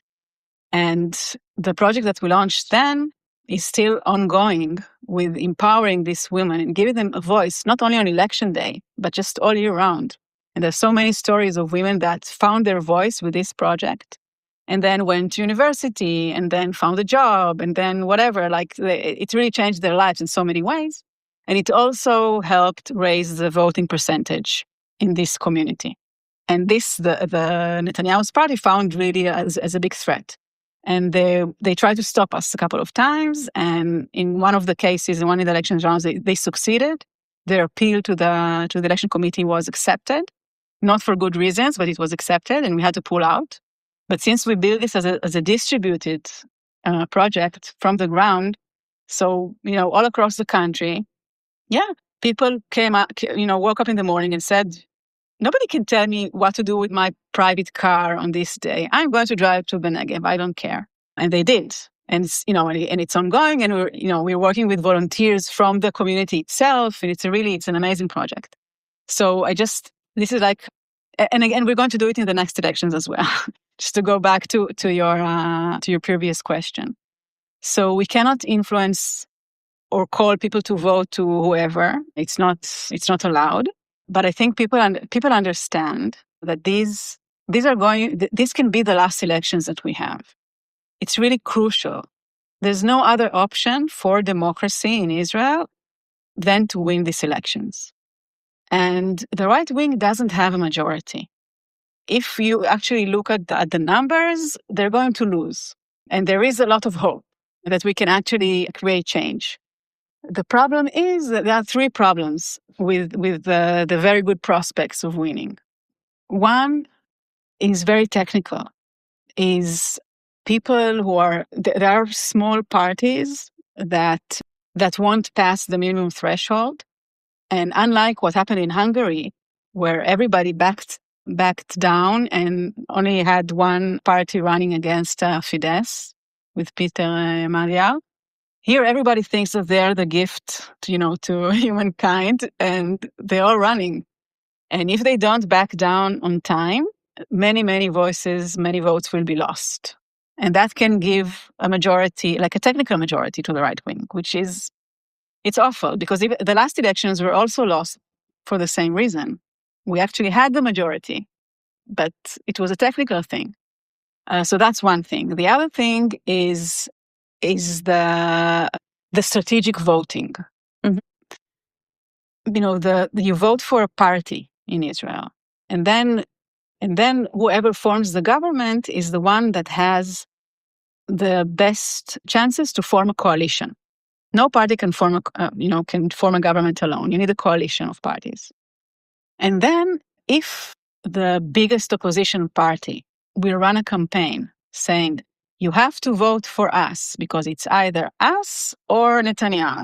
And the project that we launched then is still ongoing with empowering these women and giving them a voice, not only on election day, but just all year round. And there's so many stories of women that found their voice with this project. And then went to university and then found a job and then whatever, like it really changed their lives in so many ways. And it also helped raise the voting percentage in this community. And this, the, the Netanyahu's party found really as, as a big threat. And they they tried to stop us a couple of times. And in one of the cases, in one of the election rounds, they, they succeeded. Their appeal to the to the election committee was accepted, not for good reasons, but it was accepted and we had to pull out. But since we built this as a, as a distributed uh, project from the ground, so, you know, all across the country, yeah, people came up, you know, woke up in the morning and said, nobody can tell me what to do with my private car on this day. I'm going to drive to Benegev. I don't care. And they did. And, it's, you know, and it's ongoing. And we're, you know, we're working with volunteers from the community itself. And it's a really, it's an amazing project. So I just, this is like, and again, we're going to do it in the next elections as well. Just to go back to, to your uh, to your previous question. So we cannot influence or call people to vote to whoever. It's not it's not allowed. But I think people un- people understand that these these are going. Th- this can be the last elections that we have. It's really crucial. There's no other option for democracy in Israel than to win these elections. And the right wing doesn't have a majority. If you actually look at the, at the numbers, they're going to lose. And there is a lot of hope that we can actually create change. The problem is that there are three problems with, with the, the very good prospects of winning. One is very technical, is people who are, there are small parties that that won't pass the minimum threshold. And unlike what happened in Hungary, where everybody backed backed down and only had one party running against uh, Fidesz with Peter uh, Magyar, here everybody thinks that they're the gift, to, you know, to humankind, and they're all running. And if they don't back down on time, many, many voices, many votes will be lost. And that can give a majority, like a technical majority to the right wing, which is, it's awful, because if, the last elections were also lost for the same reason. We actually had the majority, but it was a technical thing. Uh, so that's one thing. The other thing is is the the strategic voting. Mhm. You know, the you vote for a party in Israel, and then and then whoever forms the government is the one that has the best chances to form a coalition. No party can form a uh, you know can form a government alone. You need a coalition of parties. And then, if the biggest opposition party will run a campaign saying, you have to vote for us because it's either us or Netanyahu,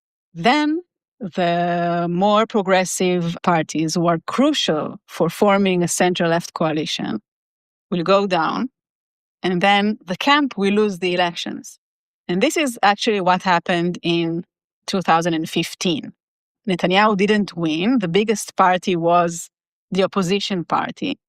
then the more progressive parties who are crucial for forming a center-left coalition will go down, and then the camp will lose the elections. And this is actually what happened in two thousand fifteen. Netanyahu didn't win. The biggest party was the opposition party.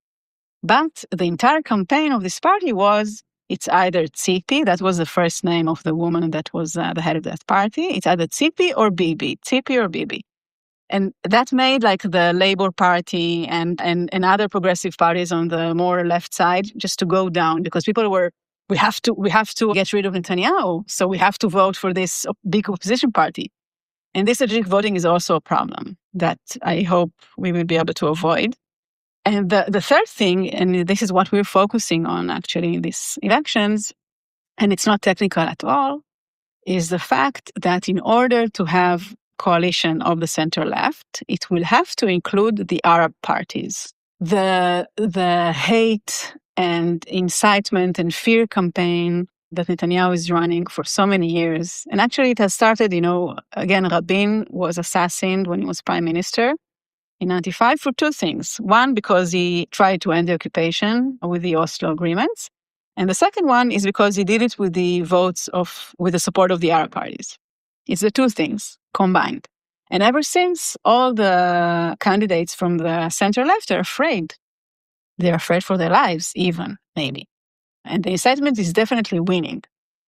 But the entire campaign of this party was, it's either Tzipi, that was the first name of the woman that was uh, the head of that party. It's either Tzipi or Bibi, Tzipi or Bibi. And that made like the Labour Party and, and, and other progressive parties on the more left side just to go down, because people were, we have to, we have to get rid of Netanyahu, so we have to vote for this big opposition party. And this strategic voting is also a problem that I hope we will be able to avoid. And the, the third thing, and this is what we're focusing on actually in these elections, and it's not technical at all, is the fact that in order to have coalition of the center left, it will have to include the Arab parties. The, the hate and incitement and fear campaign that Netanyahu is running for so many years. And actually it has started, you know, again, Rabin was assassinated when he was prime minister in ninety-five for two things. One, because he tried to end the occupation with the Oslo agreements. And the second one is because he did it with the votes of, with the support of the Arab parties. It's the two things combined. And ever since, all the candidates from the center left are afraid. They're afraid for their lives, even, maybe. And the incitement is definitely winning.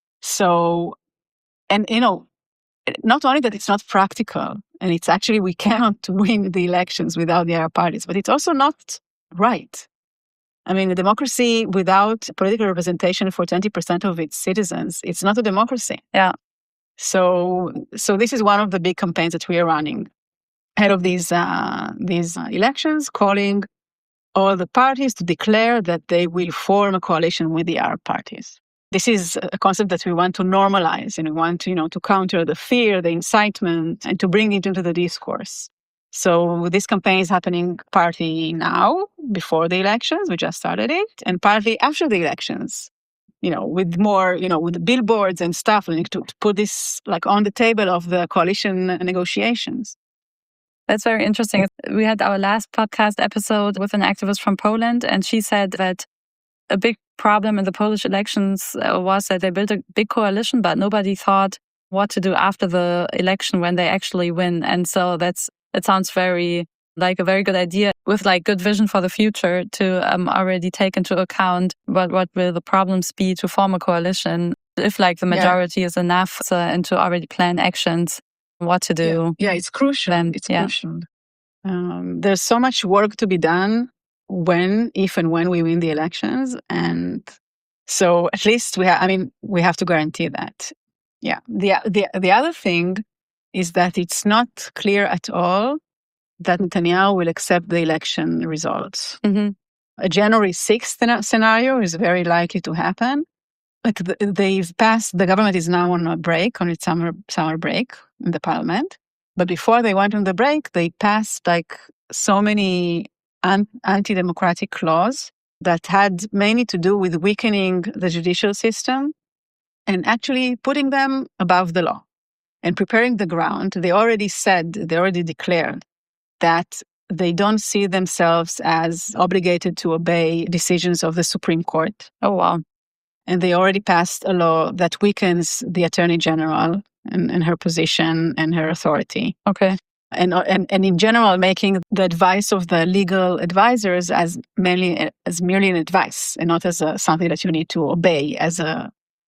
So, and you know, not only that it's not practical, and it's actually, we cannot win the elections without the Arab parties, but it's also not right. I mean, a democracy without political representation for twenty percent of its citizens, it's not a democracy. Yeah. So, so this is one of the big campaigns that we are running ahead of these, uh, these uh, elections, calling all the parties to declare that they will form a coalition with the Arab parties. This is a concept that we want to normalize, and we want to, you know, to counter the fear, the incitement, and to bring it into the discourse. So this campaign is happening partly now, before the elections, we just started it, and partly after the elections, you know, with more, you know, with the billboards and stuff, like to, to put this like on the table of the coalition negotiations. That's very interesting. We had our last podcast episode with an activist from Poland, and she said that a big problem in the Polish elections was that they built a big coalition, but nobody thought what to do after the election when they actually win. And so that's, it sounds very like a very good idea with like good vision for the future to um, already take into account what, what will the problems be to form a coalition if like the majority yeah. is enough, so, and to already plan actions. What to do. Yeah, yeah it's crucial. Then, it's yeah. crucial. Um, there's so much work to be done when, if and when we win the elections. And so at least we have, I mean, we have to guarantee that. Yeah. The, the, the other thing is that it's not clear at all that Netanyahu will accept the election results. Mm-hmm. A January sixth scenario is very likely to happen. Like they've passed, the government is now on a break, on its summer summer break in the parliament. But before they went on the break, they passed like so many an- anti-democratic laws that had mainly to do with weakening the judicial system and actually putting them above the law and preparing the ground. They already said, they already declared that they don't see themselves as obligated to obey decisions of the Supreme Court. Oh, wow. And they already passed a law that weakens the Attorney General and, and her position and her authority. Okay. And, and and in general, making the advice of the legal advisors as mainly as merely an advice and not as a, something that you need to obey as a.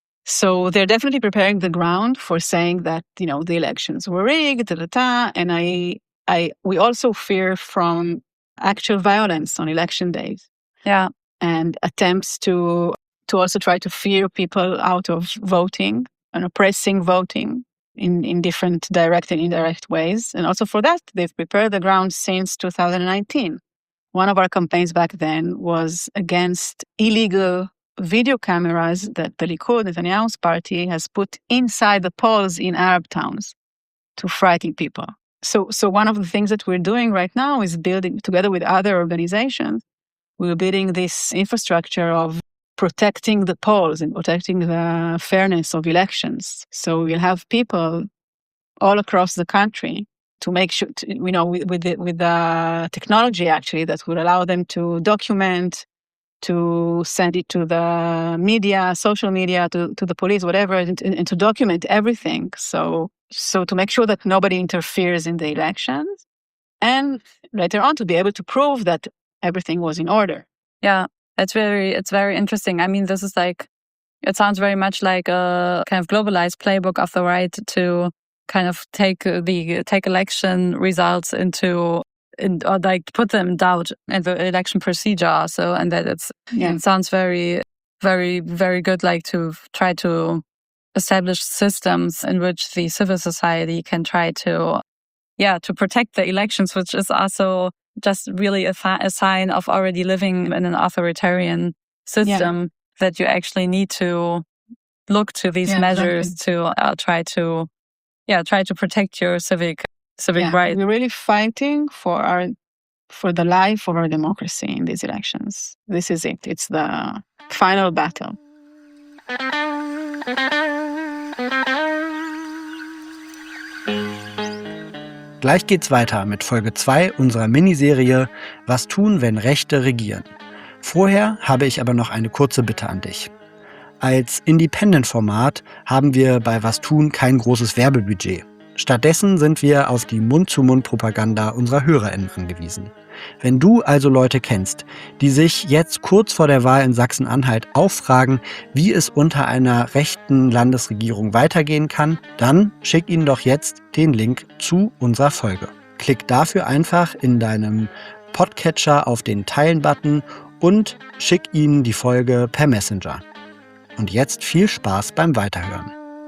So they're definitely preparing the ground for saying that, you know, the elections were rigged, da, da, da, and I I we also fear from actual violence on election days. Yeah. And attempts to to also try to fear people out of voting and oppressing voting in, in different direct and indirect ways. And also for that, they've prepared the ground since two thousand nineteen. One of our campaigns back then was against illegal video cameras that the Likud, Netanyahu's party, has put inside the polls in Arab towns to frighten people. So, so one of the things that we're doing right now is building, together with other organizations, we're building this infrastructure of protecting the polls and protecting the fairness of elections. So we'll have people all across the country to make sure, to, you know, with with the, with the technology actually that will allow them to document, to send it to the media, social media, to, to the police, whatever, and, and to document everything. So, so to make sure that nobody interferes in the elections, and later on to be able to prove that everything was in order. Yeah, it's very, it's very interesting. I mean, this is like, it sounds very much like a kind of globalized playbook of the right to kind of take the take election results into, in, or like put them in doubt in the election procedure. So, and that it's, Yeah. it sounds very, very, very good, like to try to establish systems in which the civil society can try to, yeah, to protect the elections, which is also just really a, fa- a sign of already living in an authoritarian system, yeah, that you actually need to look to these yeah, measures exactly. to uh, try to, yeah, try to protect your civic civic yeah, rights. We're really fighting for our for the life of our democracy in these elections. This is it. It's the final battle. Gleich geht's weiter mit Folge zwei unserer Miniserie Was tun, wenn Rechte regieren. Vorher habe ich aber noch eine kurze Bitte an dich. Als Independent-Format haben wir bei Was tun kein großes Werbebudget. Stattdessen sind wir auf die Mund-zu-Mund-Propaganda unserer HörerInnen angewiesen. Wenn du also Leute kennst, die sich jetzt kurz vor der Wahl in Sachsen-Anhalt auffragen, wie es unter einer rechten Landesregierung weitergehen kann, dann schick ihnen doch jetzt den Link zu unserer Folge. Klick dafür einfach in deinem Podcatcher auf den Teilen-Button und schick ihnen die Folge per Messenger. Und jetzt viel Spaß beim Weiterhören.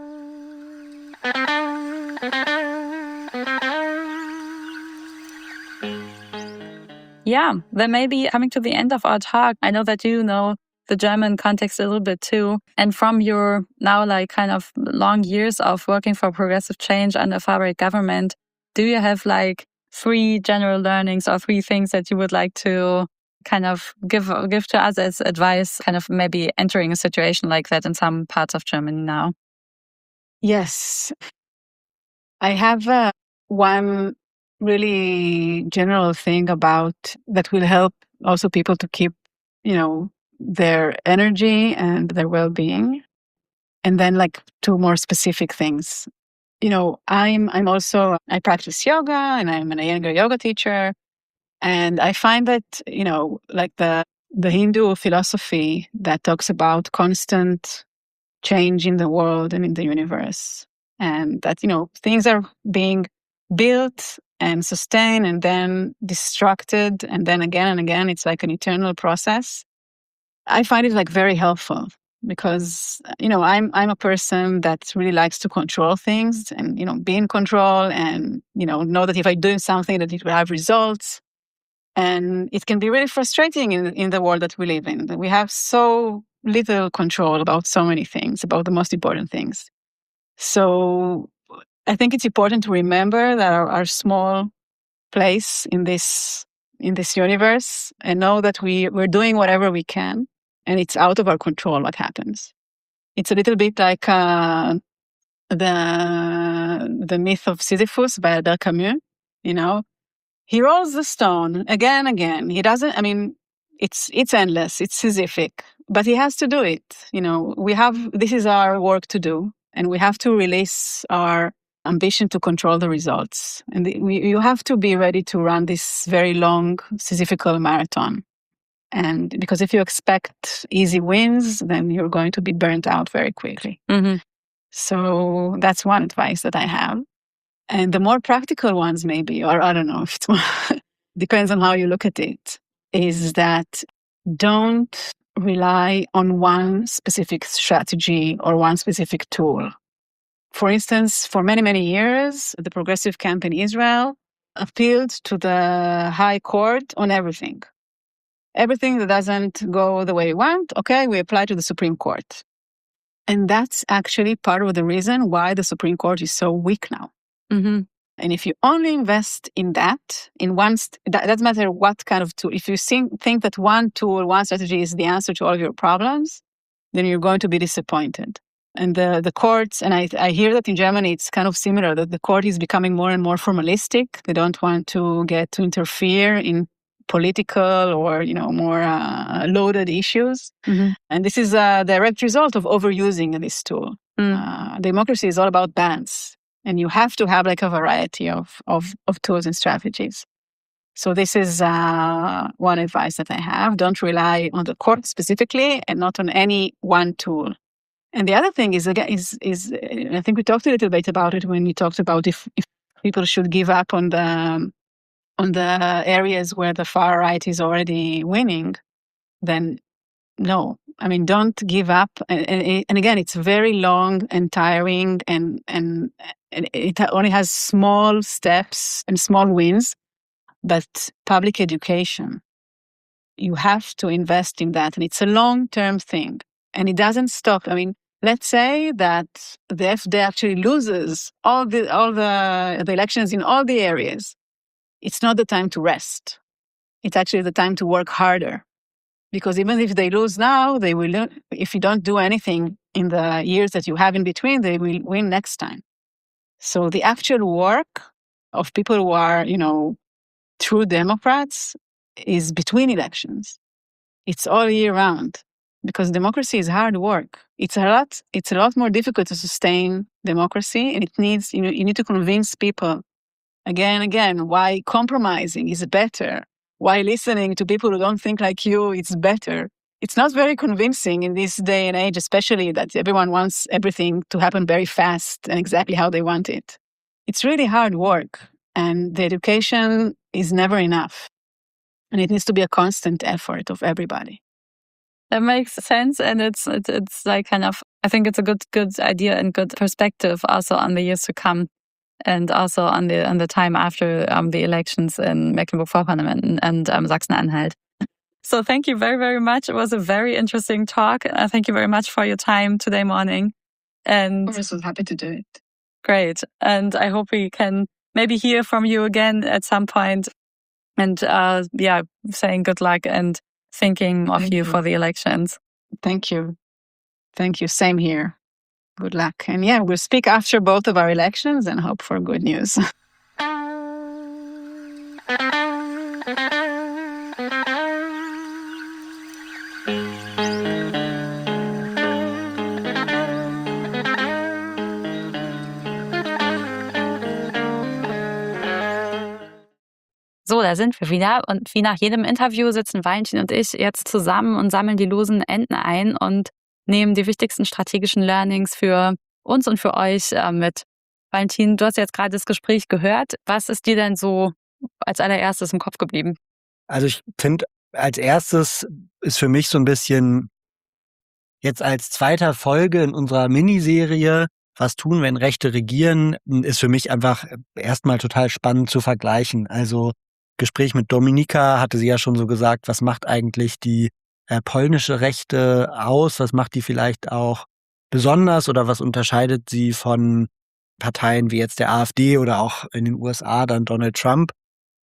Yeah, then maybe coming to the end of our talk, I know that you know the German context a little bit too. And from your now like kind of long years of working for progressive change under far-right government, do you have like three general learnings or three things that you would like to kind of give give to us as advice, kind of maybe entering a situation like that in some parts of Germany now? Yes. I have uh, one really general thing about that will help also people to keep, you know, their energy and their well-being. And then like two more specific things. You know, I'm I'm also I practice yoga and I'm an Iyengar yoga teacher. And I find that, you know, like the the Hindu philosophy that talks about constant change in the world and in the universe. And that, you know, things are being built and sustained and then destructed and then again and again. It's like an eternal process. I find it like very helpful because, you know, I'm I'm a person that really likes to control things and, you know, be in control and, you know, know that if I do something that it will have results. And it can be really frustrating in, in the world that we live in. That we have so little control about so many things, about the most important things. So I think it's important to remember that our, our small place in this in this universe and know that we, we're doing whatever we can, and it's out of our control what happens. It's a little bit like uh, the the myth of Sisyphus by Albert Camus. You know, he rolls the stone again, again. He doesn't. I mean, it's it's endless. It's Sisyphic, but he has to do it. You know, we have this is our work to do, and we have to release our ambition to control the results. And the, we, you have to be ready to run this very long Sisyphical marathon. And because if you expect easy wins, then you're going to be burnt out very quickly. Mm-hmm. So that's one advice that I have. And the more practical ones maybe, or I don't know if it's more, depends on how you look at it, is that don't rely on one specific strategy or one specific tool. For instance, for many, many years, the progressive camp in Israel appealed to the high court on everything. Everything that doesn't go the way we want, okay, we apply to the Supreme Court. And that's actually part of the reason why the Supreme Court is so weak now. Mm-hmm. And if you only invest in that, in one, st- that doesn't matter what kind of tool, if you think, think that one tool, one strategy is the answer to all of your problems, then you're going to be disappointed. And the, the courts, and I, I hear that in Germany it's kind of similar, that the court is becoming more and more formalistic. They don't want to get to interfere in political or, you know, more uh, loaded issues. Mm-hmm. And this is a direct result of overusing this tool. Mm. Uh, democracy is all about balance. And you have to have like a variety of, of, of tools and strategies. So this is uh, one advice that I have. Don't rely on the court specifically and not on any one tool. And the other thing is, again, is, is I think we talked a little bit about it when we talked about if, if people should give up on the on the areas where the far right is already winning, then no. I mean, don't give up. And, and, and again, it's very long and tiring, and, and and it only has small steps and small wins. But public education, you have to invest in that, and it's a long-term thing, and it doesn't stop. I mean, let's say that the F D actually loses all the all the, the elections in all the areas. It's not the time to rest. It's actually the time to work harder. Because even if they lose now, they will. If you don't do anything in the years that you have in between, they will win next time. So the actual work of people who are, you know, true Democrats is between elections. It's all year round, because democracy is hard work. It's a lot. It's a lot more difficult to sustain democracy, and it needs. You know, you need to convince people again and again why compromising is better. Why listening to people who don't think like you, it's better. It's not very convincing in this day and age, especially that everyone wants everything to happen very fast and exactly how they want it. It's really hard work, and the education is never enough. And it needs to be a constant effort of everybody. That makes sense, and it's it's, it's like kind of, I think it's a good good idea and good perspective also on the years to come. And also on the on the time after um, the elections in Mecklenburg-Vorpommern and, and um, Sachsen-Anhalt. So thank you very, very much. It was a very interesting talk. Uh, thank you very much for your time today morning. And I was so happy to do it. Great. And I hope we can maybe hear from you again at some point. And uh, yeah, saying good luck and thinking of you, you for the elections. Thank you. Thank you. Same here. Good luck. And yeah, we'll speak after both of our elections and hope for good news. So, da sind wir wieder. Und wie nach jedem Interview sitzen Valentin und ich jetzt zusammen und sammeln die losen Enden ein und nehmen die wichtigsten strategischen Learnings für uns und für euch äh, mit. Valentin, du hast jetzt gerade das Gespräch gehört. Was ist dir denn so als allererstes im Kopf geblieben? Also ich finde, als erstes ist für mich so ein bisschen jetzt als zweiter Folge in unserer Miniserie Was tun, wenn Rechte regieren, ist für mich einfach erstmal total spannend zu vergleichen. Also Gespräch mit Dominika hatte sie ja schon so gesagt, was macht eigentlich die äh, polnische Rechte aus? Was macht die vielleicht auch besonders oder was unterscheidet sie von Parteien wie jetzt der AfD oder auch in den U S A dann Donald Trump?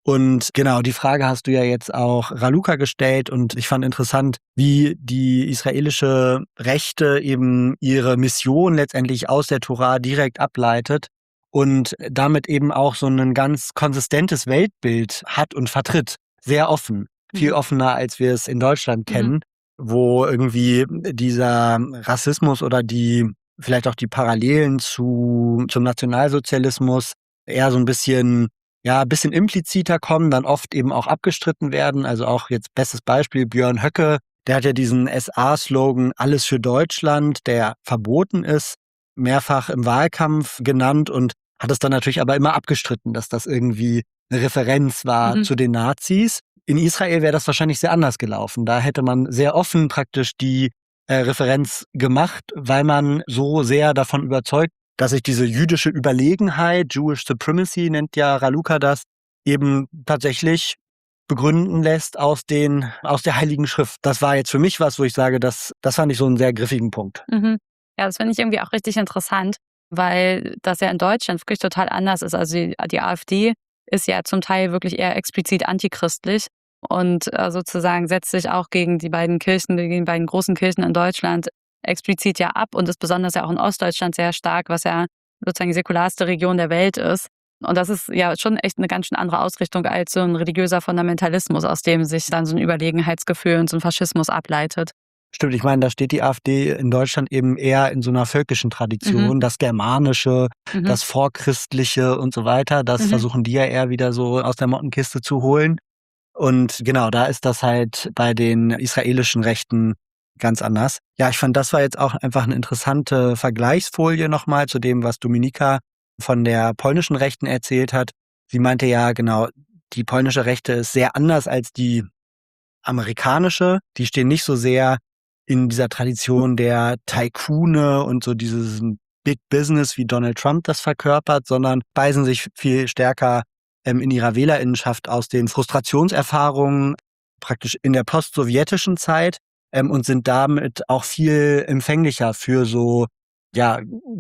Und genau, die Frage hast du ja jetzt auch Raluca gestellt und ich fand interessant, wie die israelische Rechte eben ihre Mission letztendlich aus der Tora direkt ableitet und damit eben auch so ein ganz konsistentes Weltbild hat und vertritt. Sehr offen, viel Mhm. offener, als wir es in Deutschland Mhm. kennen, wo irgendwie dieser Rassismus oder die vielleicht auch die Parallelen zu, zum Nationalsozialismus eher so ein bisschen ja, ein bisschen impliziter kommen, dann oft eben auch abgestritten werden. Also auch jetzt bestes Beispiel Björn Höcke, der hat ja diesen S A-Slogan Alles für Deutschland, der verboten ist, mehrfach im Wahlkampf genannt und hat es dann natürlich aber immer abgestritten, dass das irgendwie eine Referenz war Mhm. zu den Nazis. In Israel wäre das wahrscheinlich sehr anders gelaufen. Da hätte man sehr offen praktisch die äh, Referenz gemacht, weil man so sehr davon überzeugt, dass sich diese jüdische Überlegenheit, Jewish Supremacy nennt ja Raluca das, eben tatsächlich begründen lässt aus den, aus der Heiligen Schrift. Das war jetzt für mich was, wo ich sage, das, das fand ich so einen sehr griffigen Punkt. Mhm. Ja, das finde ich irgendwie auch richtig interessant, weil das ja in Deutschland wirklich total anders ist. Also die, die AfD ist ja zum Teil wirklich eher explizit antichristlich und äh, sozusagen setzt sich auch gegen die beiden Kirchen, gegen die beiden großen Kirchen in Deutschland explizit ja ab und ist besonders ja auch in Ostdeutschland sehr stark, was ja sozusagen die säkularste Region der Welt ist. Und das ist ja schon echt eine ganz schön andere Ausrichtung als so ein religiöser Fundamentalismus, aus dem sich dann so ein Überlegenheitsgefühl und so ein Faschismus ableitet. Stimmt, ich meine, da steht die AfD in Deutschland eben eher in so einer völkischen Tradition, Mhm. das Germanische, Mhm. das Vorchristliche und so weiter. Das Mhm. versuchen die ja eher wieder so aus der Mottenkiste zu holen. Und genau, da ist das halt bei den israelischen Rechten ganz anders. Ja, ich fand, das war jetzt auch einfach eine interessante Vergleichsfolie nochmal zu dem, was Dominika von der polnischen Rechten erzählt hat. Sie meinte ja, genau, die polnische Rechte ist sehr anders als die amerikanische. Die stehen nicht so sehr in dieser Tradition der Tycoone und so dieses Big Business, wie Donald Trump das verkörpert, sondern speisen sich viel stärker ähm, in ihrer Wählerinnenschaft aus den Frustrationserfahrungen praktisch in der postsowjetischen Zeit ähm, und sind damit auch viel empfänglicher für so ja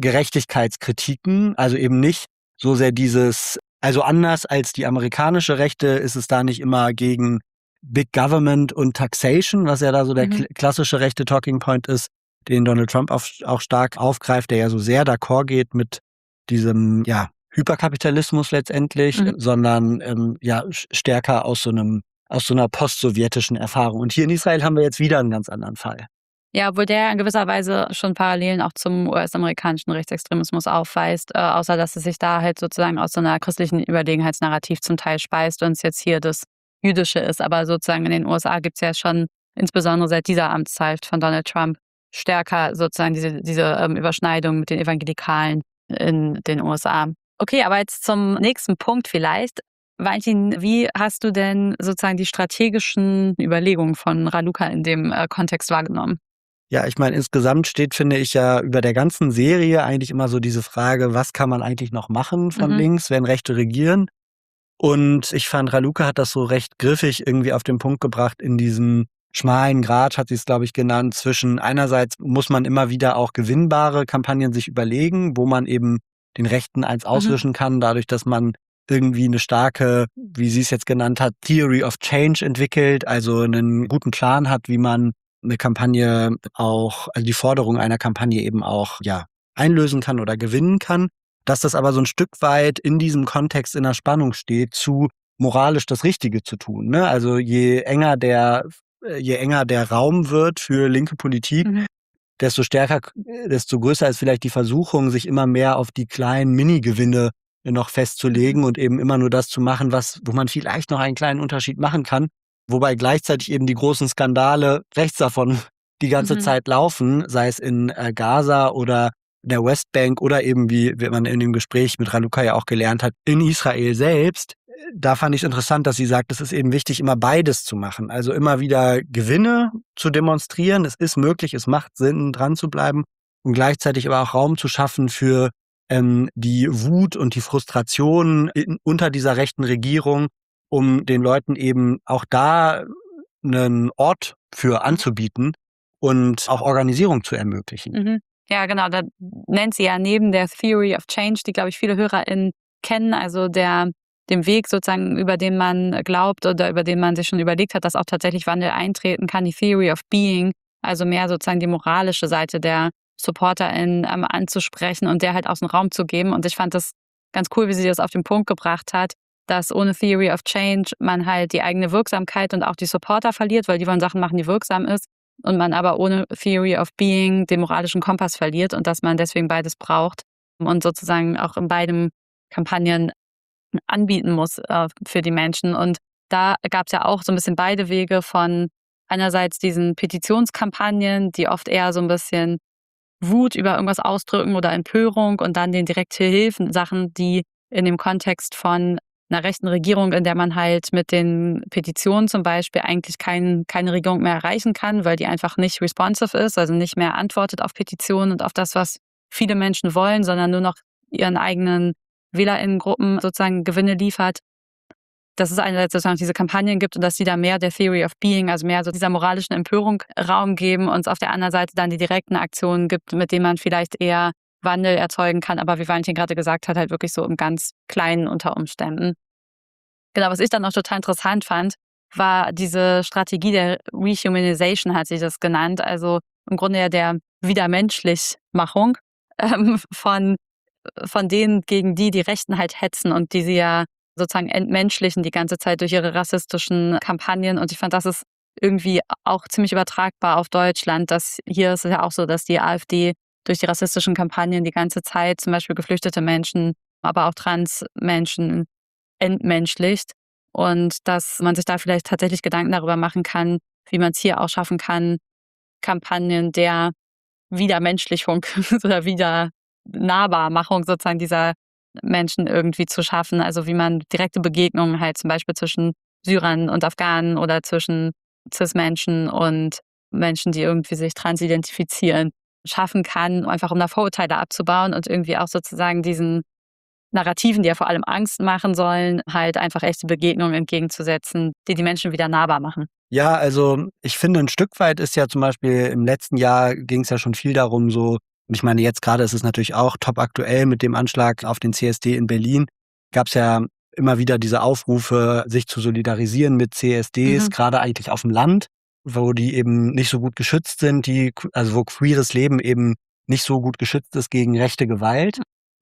Gerechtigkeitskritiken. Also eben nicht so sehr dieses, also anders als die amerikanische Rechte ist es da nicht immer gegen Big Government und Taxation, was ja da so der Mhm. kl- klassische rechte Talking Point ist, den Donald Trump auch, auch stark aufgreift, der ja so sehr d'accord geht mit diesem ja, Hyperkapitalismus letztendlich, Mhm. sondern ähm, ja sch- stärker aus so einem aus so einer postsowjetischen Erfahrung. Und hier in Israel haben wir jetzt wieder einen ganz anderen Fall. Ja, obwohl der in gewisser Weise schon Parallelen auch zum U S-amerikanischen Rechtsextremismus aufweist, äh, außer dass es sich da halt sozusagen aus so einer christlichen Überlegenheitsnarrativ zum Teil speist und es jetzt hier das Jüdische ist. Aber sozusagen in den U S A gibt es ja schon, insbesondere seit dieser Amtszeit von Donald Trump, stärker sozusagen diese, diese ähm, Überschneidung mit den Evangelikalen in den U S A. Okay, aber jetzt zum nächsten Punkt vielleicht. Valentin, wie hast du denn sozusagen die strategischen Überlegungen von Raluca in dem äh, Kontext wahrgenommen? Ja, ich meine, insgesamt steht, finde ich, ja über der ganzen Serie eigentlich immer so diese Frage, was kann man eigentlich noch machen von Mhm. links, wenn Rechte regieren? Und ich fand, Raluca hat das so recht griffig irgendwie auf den Punkt gebracht in diesem schmalen Grat, hat sie es, glaube ich, genannt, zwischen einerseits muss man immer wieder auch gewinnbare Kampagnen sich überlegen, wo man eben den Rechten eins Mhm. auslöschen kann, dadurch, dass man irgendwie eine starke, wie sie es jetzt genannt hat, Theory of Change entwickelt, also einen guten Plan hat, wie man eine Kampagne auch, also die Forderung einer Kampagne eben auch, ja, einlösen kann oder gewinnen kann. Dass das aber so ein Stück weit in diesem Kontext in der Spannung steht, zu moralisch das Richtige zu tun, ne? Also, je enger der äh, je enger der Raum wird für linke Politik, Mhm. desto stärker äh, desto größer ist vielleicht die Versuchung, sich immer mehr auf die kleinen Minigewinne noch festzulegen Mhm. und eben immer nur das zu machen, was wo man vielleicht noch einen kleinen Unterschied machen kann, wobei gleichzeitig eben die großen Skandale rechts davon die ganze Mhm. Zeit laufen, sei es in äh, Gaza oder in der Westbank oder eben, wie wie man in dem Gespräch mit Raluca ja auch gelernt hat, in Israel selbst. Da fand ich interessant, dass sie sagt, es ist eben wichtig, immer beides zu machen. Also immer wieder Gewinne zu demonstrieren. Es ist möglich, es macht Sinn, dran zu bleiben und gleichzeitig aber auch Raum zu schaffen für ähm, die Wut und die Frustration in, unter dieser rechten Regierung, um den Leuten eben auch da einen Ort für anzubieten und auch Organisierung zu ermöglichen. Mhm. Ja, genau. Da nennt sie ja neben der Theory of Change, die, glaube ich, viele HörerInnen kennen, also der dem Weg sozusagen, über den man glaubt oder über den man sich schon überlegt hat, dass auch tatsächlich Wandel eintreten kann, die Theory of Being, also mehr sozusagen die moralische Seite der SupporterInnen ähm, anzusprechen und der halt aus dem Raum zu geben. Und ich fand das ganz cool, wie sie das auf den Punkt gebracht hat, dass ohne Theory of Change man halt die eigene Wirksamkeit und auch die Supporter verliert, weil die wollen Sachen machen, die wirksam ist, und man aber ohne Theory of Being den moralischen Kompass verliert und dass man deswegen beides braucht und sozusagen auch in beiden Kampagnen anbieten muss äh, für die Menschen. Und da gab es ja auch so ein bisschen beide Wege von einerseits diesen Petitionskampagnen, die oft eher so ein bisschen Wut über irgendwas ausdrücken oder Empörung, und dann den direkte Hilfen, Sachen, die in dem Kontext von einer rechten Regierung, in der man halt mit den Petitionen zum Beispiel eigentlich kein, keine Regierung mehr erreichen kann, weil die einfach nicht responsive ist, also nicht mehr antwortet auf Petitionen und auf das, was viele Menschen wollen, sondern nur noch ihren eigenen WählerInnengruppen sozusagen Gewinne liefert. Dass es einerseits sozusagen diese Kampagnen gibt und dass sie da mehr der Theory of Being, also mehr so dieser moralischen Empörung Raum geben, und es auf der anderen Seite dann die direkten Aktionen gibt, mit denen man vielleicht eher Wandel erzeugen kann, aber wie Valentin gerade gesagt hat, halt wirklich so im ganz Kleinen unter Umständen. Genau, was ich dann auch total interessant fand, war diese Strategie der Rehumanization, hat sich das genannt, also im Grunde ja der Wiedermenschlichmachung ähm, von, von denen, gegen die die Rechten halt hetzen und die sie ja sozusagen entmenschlichen die ganze Zeit durch ihre rassistischen Kampagnen. Und ich fand, das ist irgendwie auch ziemlich übertragbar auf Deutschland, dass hier ist es ja auch so, dass die AfD durch die rassistischen Kampagnen die ganze Zeit zum Beispiel geflüchtete Menschen, aber auch Transmenschen entmenschlicht, und dass man sich da vielleicht tatsächlich Gedanken darüber machen kann, wie man es hier auch schaffen kann, Kampagnen der Wiedermenschlichung oder Wiedernahbarmachung sozusagen dieser Menschen irgendwie zu schaffen, also wie man direkte Begegnungen halt zum Beispiel zwischen Syrern und Afghanen oder zwischen Cis-Menschen und Menschen, die irgendwie sich transidentifizieren, schaffen kann, einfach um da Vorurteile abzubauen und irgendwie auch sozusagen diesen Narrativen, die ja vor allem Angst machen sollen, halt einfach echte Begegnungen entgegenzusetzen, die die Menschen wieder nahbar machen. Ja, also ich finde, ein Stück weit ist ja zum Beispiel im letzten Jahr ging es ja schon viel darum, so, und ich meine, jetzt gerade ist es natürlich auch top aktuell mit dem Anschlag auf den C S D in Berlin, gab es ja immer wieder diese Aufrufe, sich zu solidarisieren mit C S Ds, Mhm. gerade eigentlich auf dem Land, wo die eben nicht so gut geschützt sind, die, also wo queeres Leben eben nicht so gut geschützt ist gegen rechte Gewalt.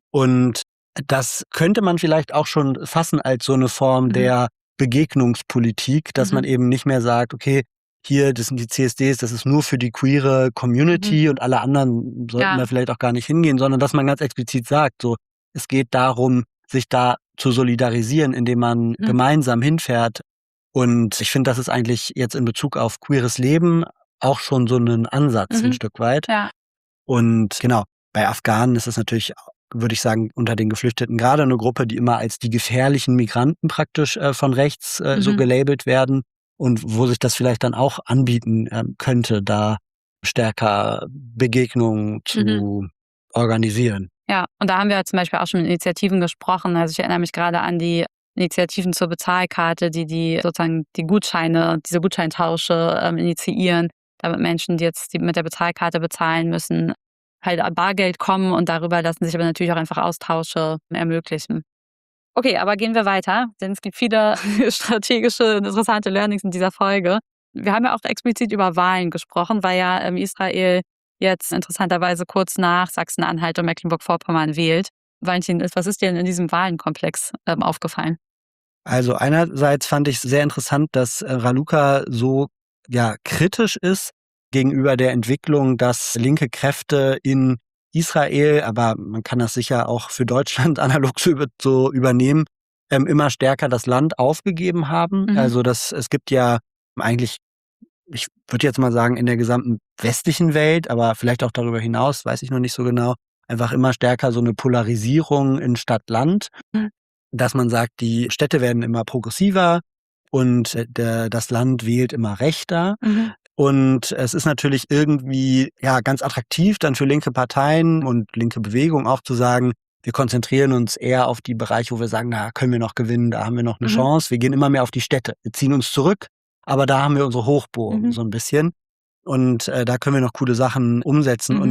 Und das könnte man vielleicht auch schon fassen als so eine Form Mhm. der Begegnungspolitik, dass Mhm. man eben nicht mehr sagt, okay, hier, das sind die C S Ds, das ist nur für die queere Community und alle anderen sollten Ja. da vielleicht auch gar nicht hingehen, sondern dass man ganz explizit sagt, so, es geht darum, sich da zu solidarisieren, indem man Mhm. gemeinsam hinfährt. Und ich finde, das ist eigentlich jetzt in Bezug auf queeres Leben auch schon so ein Ansatz ein Mhm. Stück weit. Ja. Und genau, bei Afghanen ist es natürlich, würde ich sagen, unter den Geflüchteten gerade eine Gruppe, die immer als die gefährlichen Migranten praktisch äh, von rechts äh, so Mhm. gelabelt werden und wo sich das vielleicht dann auch anbieten ähm, könnte, da stärker Begegnungen zu Mhm. organisieren. Ja, und da haben wir ja zum Beispiel auch schon mit Initiativen gesprochen. Also ich erinnere mich gerade an die Initiativen zur Bezahlkarte, die die sozusagen die Gutscheine, diese Gutscheintausche ähm, initiieren, damit Menschen, die jetzt die mit der Bezahlkarte bezahlen müssen, halt an Bargeld kommen, und darüber lassen sich aber natürlich auch einfach Austausche ermöglichen. Okay, aber gehen wir weiter, denn es gibt viele strategische, interessante Learnings in dieser Folge. Wir haben ja auch explizit über Wahlen gesprochen, weil ja ähm, Israel jetzt interessanterweise kurz nach Sachsen-Anhalt und Mecklenburg-Vorpommern wählt. Valentin, was ist dir denn in diesem Wahlenkomplex ähm, aufgefallen? Also einerseits fand ich sehr interessant, dass äh, Raluca so ja kritisch ist gegenüber der Entwicklung, dass linke Kräfte in Israel, aber man kann das sicher auch für Deutschland analog so, über, so übernehmen, ähm, immer stärker das Land aufgegeben haben. Mhm. Also das, es gibt ja eigentlich, ich würde jetzt mal sagen, in der gesamten westlichen Welt, aber vielleicht auch darüber hinaus, weiß ich noch nicht so genau, einfach immer stärker so eine Polarisierung in Stadt-Land, Mhm. dass man sagt, die Städte werden immer progressiver und äh, der, das Land wählt immer rechter. Mhm. Und es ist natürlich irgendwie ja ganz attraktiv dann für linke Parteien und linke Bewegungen auch zu sagen, wir konzentrieren uns eher auf die Bereiche, wo wir sagen, da können wir noch gewinnen, da haben wir noch eine Mhm. Chance. Wir gehen immer mehr auf die Städte. Wir ziehen uns zurück, aber da haben wir unsere Hochburgen Mhm. so ein bisschen. Und äh, da können wir noch coole Sachen umsetzen. Mhm. Und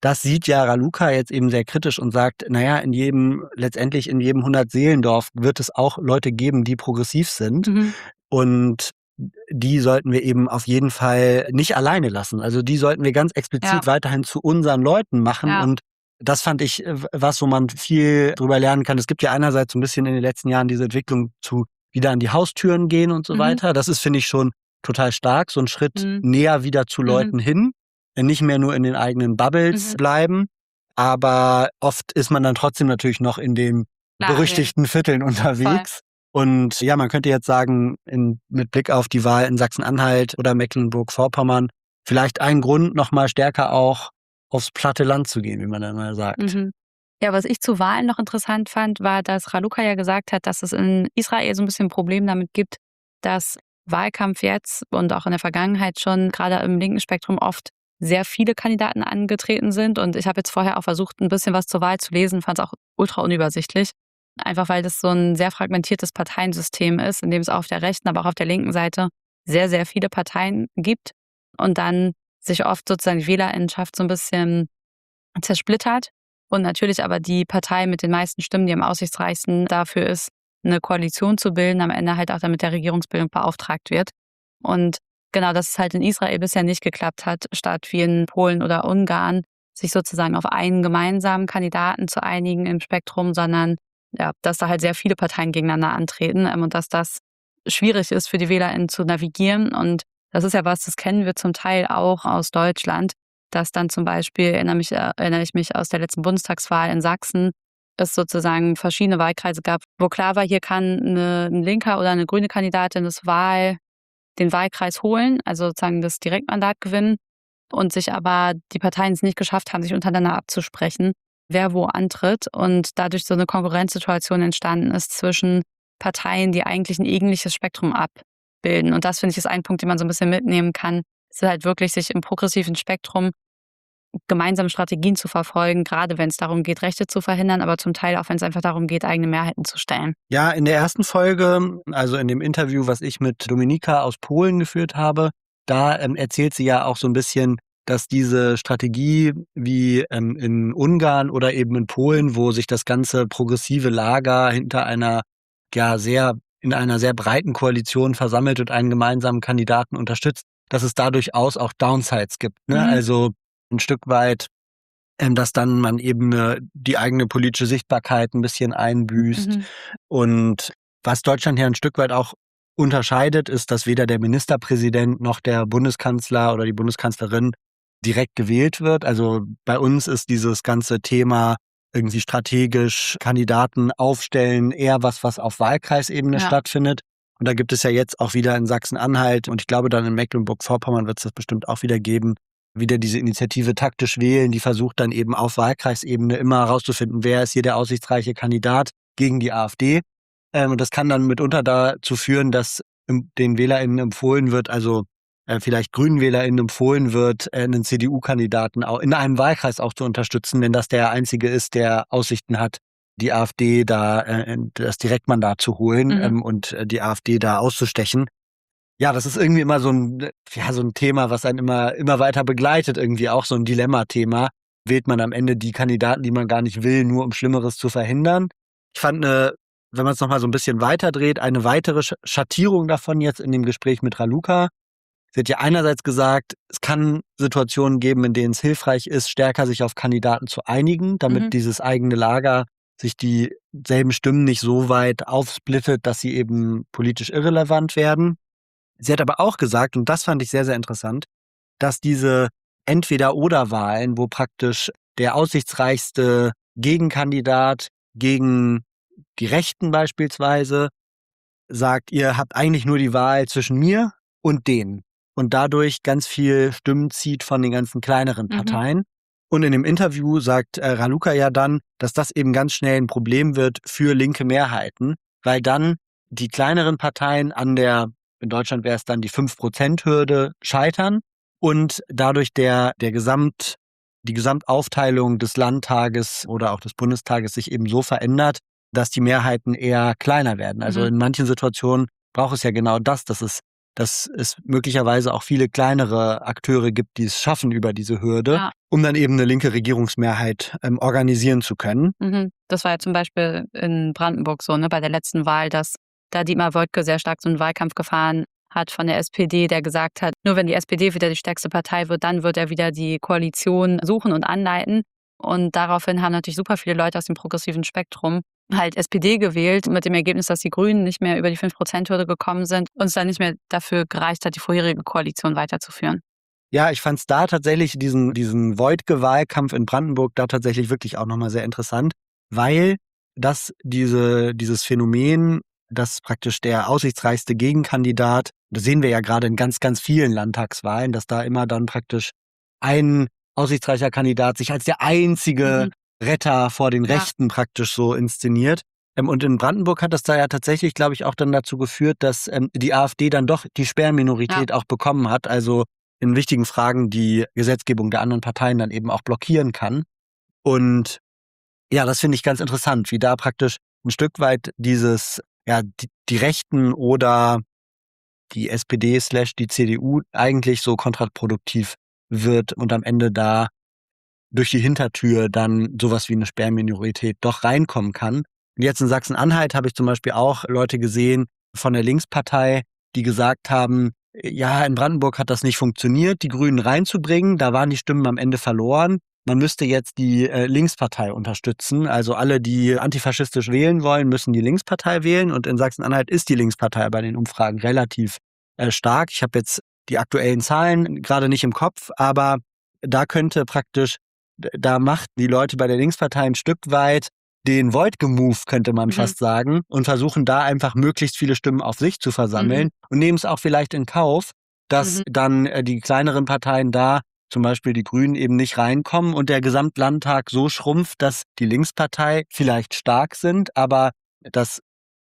das sieht ja Raluca jetzt eben sehr kritisch und sagt, naja, in jedem, letztendlich in jedem hundert-Seelendorf wird es auch Leute geben, die progressiv sind. Mhm. Und die sollten wir eben auf jeden Fall nicht alleine lassen. Also die sollten wir ganz explizit Ja. weiterhin zu unseren Leuten machen. Ja. Und das fand ich äh, was, wo man viel drüber lernen kann. Es gibt ja einerseits so ein bisschen in den letzten Jahren diese Entwicklung zu wieder an die Haustüren gehen und so Mhm. weiter. Das ist, finde ich, schon total stark, so ein Schritt Mhm. näher wieder zu Mhm. Leuten hin. Nicht mehr nur in den eigenen Bubbles Mhm. bleiben. Aber oft ist man dann trotzdem natürlich noch in den Klar, ja. berüchtigten Vierteln unterwegs. Und ja, man könnte jetzt sagen, in, mit Blick auf die Wahl in Sachsen-Anhalt oder Mecklenburg-Vorpommern, vielleicht ein Grund, noch mal stärker auch aufs platte Land zu gehen, wie man dann mal sagt. Mhm. Ja, was ich zu Wahlen noch interessant fand, war, dass Raluca ja gesagt hat, dass es in Israel so ein bisschen ein Problem damit gibt, dass Wahlkampf jetzt und auch in der Vergangenheit schon gerade im linken Spektrum oft sehr viele Kandidaten angetreten sind. Und ich habe jetzt vorher auch versucht, ein bisschen was zur Wahl zu lesen, fand es auch ultra unübersichtlich. Einfach weil das so ein sehr fragmentiertes Parteiensystem ist, in dem es auf der rechten, aber auch auf der linken Seite sehr, sehr viele Parteien gibt und dann sich oft sozusagen die Wählerinnenschaft so ein bisschen zersplittert und natürlich aber die Partei mit den meisten Stimmen, die am aussichtsreichsten dafür ist, eine Koalition zu bilden, am Ende halt auch damit der Regierungsbildung beauftragt wird. Und genau, dass es halt in Israel bisher nicht geklappt hat, statt wie in Polen oder Ungarn, sich sozusagen auf einen gemeinsamen Kandidaten zu einigen im Spektrum, sondern ja, dass da halt sehr viele Parteien gegeneinander antreten ähm, und dass das schwierig ist für die WählerInnen zu navigieren. Und das ist ja was, das kennen wir zum Teil auch aus Deutschland, dass dann zum Beispiel, erinnere, mich, erinnere ich mich aus der letzten Bundestagswahl in Sachsen, es sozusagen verschiedene Wahlkreise gab, wo klar war, hier kann eine, ein linker oder eine grüne Kandidatin das Wahl, den Wahlkreis holen, also sozusagen das Direktmandat gewinnen und sich aber die Parteien es nicht geschafft haben, sich untereinander abzusprechen, wer wo antritt und dadurch so eine Konkurrenzsituation entstanden ist zwischen Parteien, die eigentlich ein ähnliches Spektrum abbilden. Und das, finde ich, ist ein Punkt, den man so ein bisschen mitnehmen kann. Es ist halt wirklich, sich im progressiven Spektrum gemeinsame Strategien zu verfolgen, gerade wenn es darum geht, Rechte zu verhindern, aber zum Teil auch, wenn es einfach darum geht, eigene Mehrheiten zu stellen. Ja, in der ersten Folge, also in dem Interview, was ich mit Dominika aus Polen geführt habe, da ähm, erzählt sie ja auch so ein bisschen, dass diese Strategie wie ähm, in Ungarn oder eben in Polen, wo sich das ganze progressive Lager hinter einer ja sehr in einer sehr breiten Koalition versammelt und einen gemeinsamen Kandidaten unterstützt, dass es da durchaus auch Downsides gibt. Ne? Mhm. Also ein Stück weit, ähm, dass dann man eben äh, die eigene politische Sichtbarkeit ein bisschen einbüßt. Mhm. Und was Deutschland hier ein Stück weit auch unterscheidet, ist, dass weder der Ministerpräsident noch der Bundeskanzler oder die Bundeskanzlerin direkt gewählt wird. Also bei uns ist dieses ganze Thema irgendwie strategisch Kandidaten aufstellen eher was, was auf Wahlkreisebene Ja. stattfindet. Und da gibt es ja jetzt auch wieder in Sachsen-Anhalt und ich glaube dann in Mecklenburg-Vorpommern wird es das bestimmt auch wieder geben, wieder diese Initiative taktisch wählen, die versucht dann eben auf Wahlkreisebene immer herauszufinden, wer ist hier der aussichtsreiche Kandidat gegen die AfD. Ähm, und das kann dann mitunter dazu führen, dass im, den WählerInnen empfohlen wird, also äh, vielleicht grünen WählerInnen empfohlen wird, äh, einen C D U-Kandidaten auch in einem Wahlkreis auch zu unterstützen, wenn das der einzige ist, der Aussichten hat, die AfD da äh, das Direktmandat zu holen Mhm. ähm, und äh, die AfD da auszustechen. Ja, das ist irgendwie immer so ein, ja, so ein Thema, was einen immer, immer weiter begleitet, irgendwie auch so ein Dilemma-Thema. Wählt man am Ende die Kandidaten, die man gar nicht will, nur um Schlimmeres zu verhindern? Ich fand eine, wenn man es nochmal so ein bisschen weiterdreht, eine weitere Schattierung davon jetzt in dem Gespräch mit Raluca. Sie hat ja einerseits gesagt, es kann Situationen geben, in denen es hilfreich ist, stärker sich auf Kandidaten zu einigen, damit Mhm. dieses eigene Lager sich dieselben Stimmen nicht so weit aufsplittet, dass sie eben politisch irrelevant werden. Sie hat aber auch gesagt, und das fand ich sehr, sehr interessant, dass diese Entweder-oder-Wahlen, wo praktisch der aussichtsreichste Gegenkandidat gegen die Rechten beispielsweise sagt, ihr habt eigentlich nur die Wahl zwischen mir und denen und dadurch ganz viel Stimmen zieht von den ganzen kleineren Mhm. Parteien. Und in dem Interview sagt äh, Raluca ja dann, dass das eben ganz schnell ein Problem wird für linke Mehrheiten, weil dann die kleineren Parteien an der, in Deutschland wäre es dann die fünf Prozent Hürde, scheitern und dadurch der, der Gesamt, die Gesamtaufteilung des Landtages oder auch des Bundestages sich eben so verändert, dass die Mehrheiten eher kleiner werden. Also Mhm. in manchen Situationen braucht es ja genau das, dass es dass es möglicherweise auch viele kleinere Akteure gibt, die es schaffen über diese Hürde, Ja. um dann eben eine linke Regierungsmehrheit ähm, organisieren zu können. Mhm. Das war ja zum Beispiel in Brandenburg so, ne, bei der letzten Wahl, dass da Dietmar Woidke sehr stark so einen Wahlkampf gefahren hat von der S P D, der gesagt hat, nur wenn die S P D wieder die stärkste Partei wird, dann wird er wieder die Koalition suchen und anleiten. Und daraufhin haben natürlich super viele Leute aus dem progressiven Spektrum halt S P D gewählt, mit dem Ergebnis, dass die Grünen nicht mehr über die fünf Prozent Hürde gekommen sind und es dann nicht mehr dafür gereicht hat, die vorherige Koalition weiterzuführen. Ja, ich fand es da tatsächlich, diesen, diesen Woidke-Wahlkampf in Brandenburg, da tatsächlich wirklich auch nochmal sehr interessant, weil das diese, dieses Phänomen, dass praktisch der aussichtsreichste Gegenkandidat, das sehen wir ja gerade in ganz, ganz vielen Landtagswahlen, dass da immer dann praktisch ein aussichtsreicher Kandidat sich als der einzige Mhm. Retter vor den Ja. Rechten praktisch so inszeniert. Ähm, Und in Brandenburg hat das da ja tatsächlich, glaube ich, auch dann dazu geführt, dass ähm, die AfD dann doch die Sperrminorität auch bekommen hat, also in wichtigen Fragen die Gesetzgebung der anderen Parteien dann eben auch blockieren kann. Und ja, das finde ich ganz interessant, wie da praktisch ein Stück weit dieses, ja, die, die Rechten oder die S P D slash die C D U eigentlich so kontraproduktiv wird und am Ende da durch die Hintertür dann sowas wie eine Sperrminorität doch reinkommen kann. Und jetzt in Sachsen-Anhalt habe ich zum Beispiel auch Leute gesehen von der Linkspartei, die gesagt haben, ja, in Brandenburg hat das nicht funktioniert, die Grünen reinzubringen, da waren die Stimmen am Ende verloren. Man müsste jetzt die äh, Linkspartei unterstützen. Also alle, die antifaschistisch wählen wollen, müssen die Linkspartei wählen. Und in Sachsen-Anhalt ist die Linkspartei bei den Umfragen relativ äh, stark. Ich habe jetzt die aktuellen Zahlen gerade nicht im Kopf, aber da könnte praktisch, da macht die Leute bei der Linkspartei ein Stück weit den Woidke-Move, könnte man Mhm. fast sagen, und versuchen da einfach möglichst viele Stimmen auf sich zu versammeln und nehmen es auch vielleicht in Kauf, dass Mhm. dann äh, die kleineren Parteien da, zum Beispiel die Grünen, eben nicht reinkommen und der Gesamtlandtag so schrumpft, dass die Linkspartei vielleicht stark sind, aber das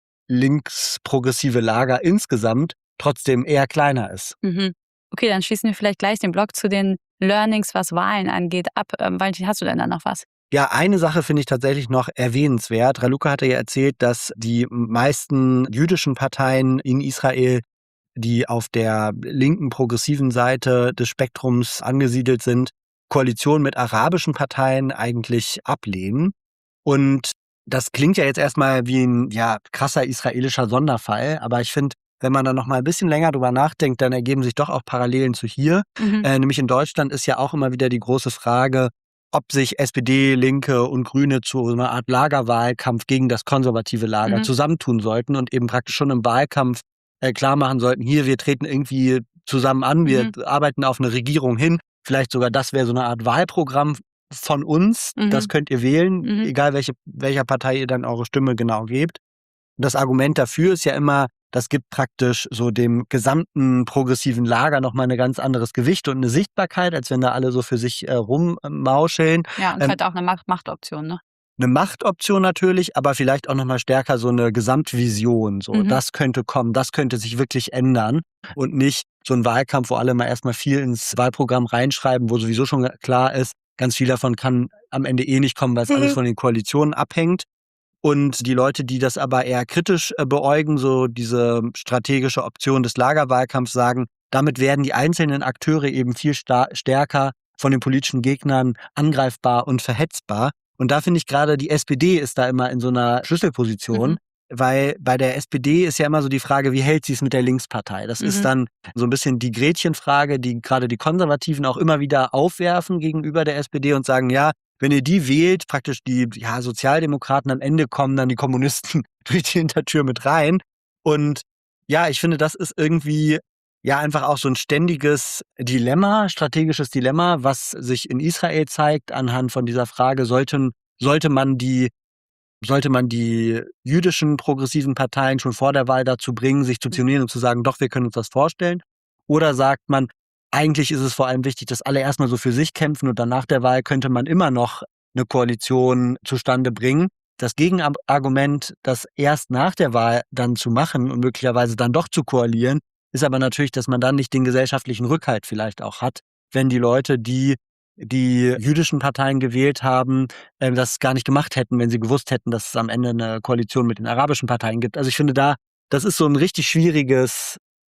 linksprogressive Lager insgesamt trotzdem eher kleiner ist. Mhm. Okay, dann schließen wir vielleicht gleich den Block zu den Learnings, was Wahlen angeht, ab. Ähm, Valentin, hast du denn da noch was? Ja, eine Sache finde ich tatsächlich noch erwähnenswert. Raluca hatte ja erzählt, dass die meisten jüdischen Parteien in Israel, die auf der linken progressiven Seite des Spektrums angesiedelt sind, Koalitionen mit arabischen Parteien eigentlich ablehnen. Und das klingt ja jetzt erstmal wie ein ja, krasser israelischer Sonderfall, aber ich finde, wenn man da noch mal ein bisschen länger drüber nachdenkt, dann ergeben sich doch auch Parallelen zu hier. Mhm. Äh, nämlich in Deutschland ist ja auch immer wieder die große Frage, ob sich S P D, Linke und Grüne zu so einer Art Lagerwahlkampf gegen das konservative Lager Mhm. zusammentun sollten und eben praktisch schon im Wahlkampf äh, klar machen sollten, hier, wir treten irgendwie zusammen an, wir Mhm. arbeiten auf eine Regierung hin. Vielleicht sogar das wäre so eine Art Wahlprogramm von uns, Mhm. das könnt ihr wählen, Mhm. egal welche, welcher Partei ihr dann eure Stimme genau gebt. Das Argument dafür ist ja immer, das gibt praktisch so dem gesamten progressiven Lager nochmal ein ganz anderes Gewicht und eine Sichtbarkeit, als wenn da alle so für sich äh, rummauscheln. Ja, und Ähm, halt auch eine Macht Machtoption, ne? Eine Machtoption natürlich, aber vielleicht auch nochmal stärker so eine Gesamtvision. So, Mhm. das könnte kommen, das könnte sich wirklich ändern und nicht so ein Wahlkampf, wo alle mal erstmal viel ins Wahlprogramm reinschreiben, wo sowieso schon klar ist, ganz viel davon kann am Ende eh nicht kommen, weil es Mhm. alles von den Koalitionen abhängt. Und die Leute, die das aber eher kritisch äh, beäugen, so diese strategische Option des Lagerwahlkampfs, sagen, damit werden die einzelnen Akteure eben viel sta- stärker von den politischen Gegnern angreifbar und verhetzbar. Und da finde ich gerade, die S P D ist da immer in so einer Schlüsselposition, Mhm. weil bei der S P D ist ja immer so die Frage, wie hält sie es mit der Linkspartei? Das Mhm. ist dann so ein bisschen die Gretchenfrage, die gerade die Konservativen auch immer wieder aufwerfen gegenüber der S P D und sagen, ja, wenn ihr die wählt, praktisch die ja, Sozialdemokraten, am Ende kommen dann die Kommunisten durch die Hintertür mit rein. Und ja, ich finde, das ist irgendwie ja einfach auch so ein ständiges Dilemma, strategisches Dilemma, was sich in Israel zeigt anhand von dieser Frage, sollten, sollte man die sollte man die jüdischen progressiven Parteien schon vor der Wahl dazu bringen, sich zu positionieren und zu sagen, doch, wir können uns das vorstellen? Oder sagt man, eigentlich ist es vor allem wichtig, dass alle erstmal so für sich kämpfen und dann nach der Wahl könnte man immer noch eine Koalition zustande bringen? Das Gegenargument, das erst nach der Wahl dann zu machen und möglicherweise dann doch zu koalieren, ist aber natürlich, dass man dann nicht den gesellschaftlichen Rückhalt vielleicht auch hat, wenn die Leute, die die jüdischen Parteien gewählt haben, äh, das gar nicht gemacht hätten, wenn sie gewusst hätten, dass es am Ende eine Koalition mit den arabischen Parteien gibt. Also ich finde da, das ist so ein richtig schwieriges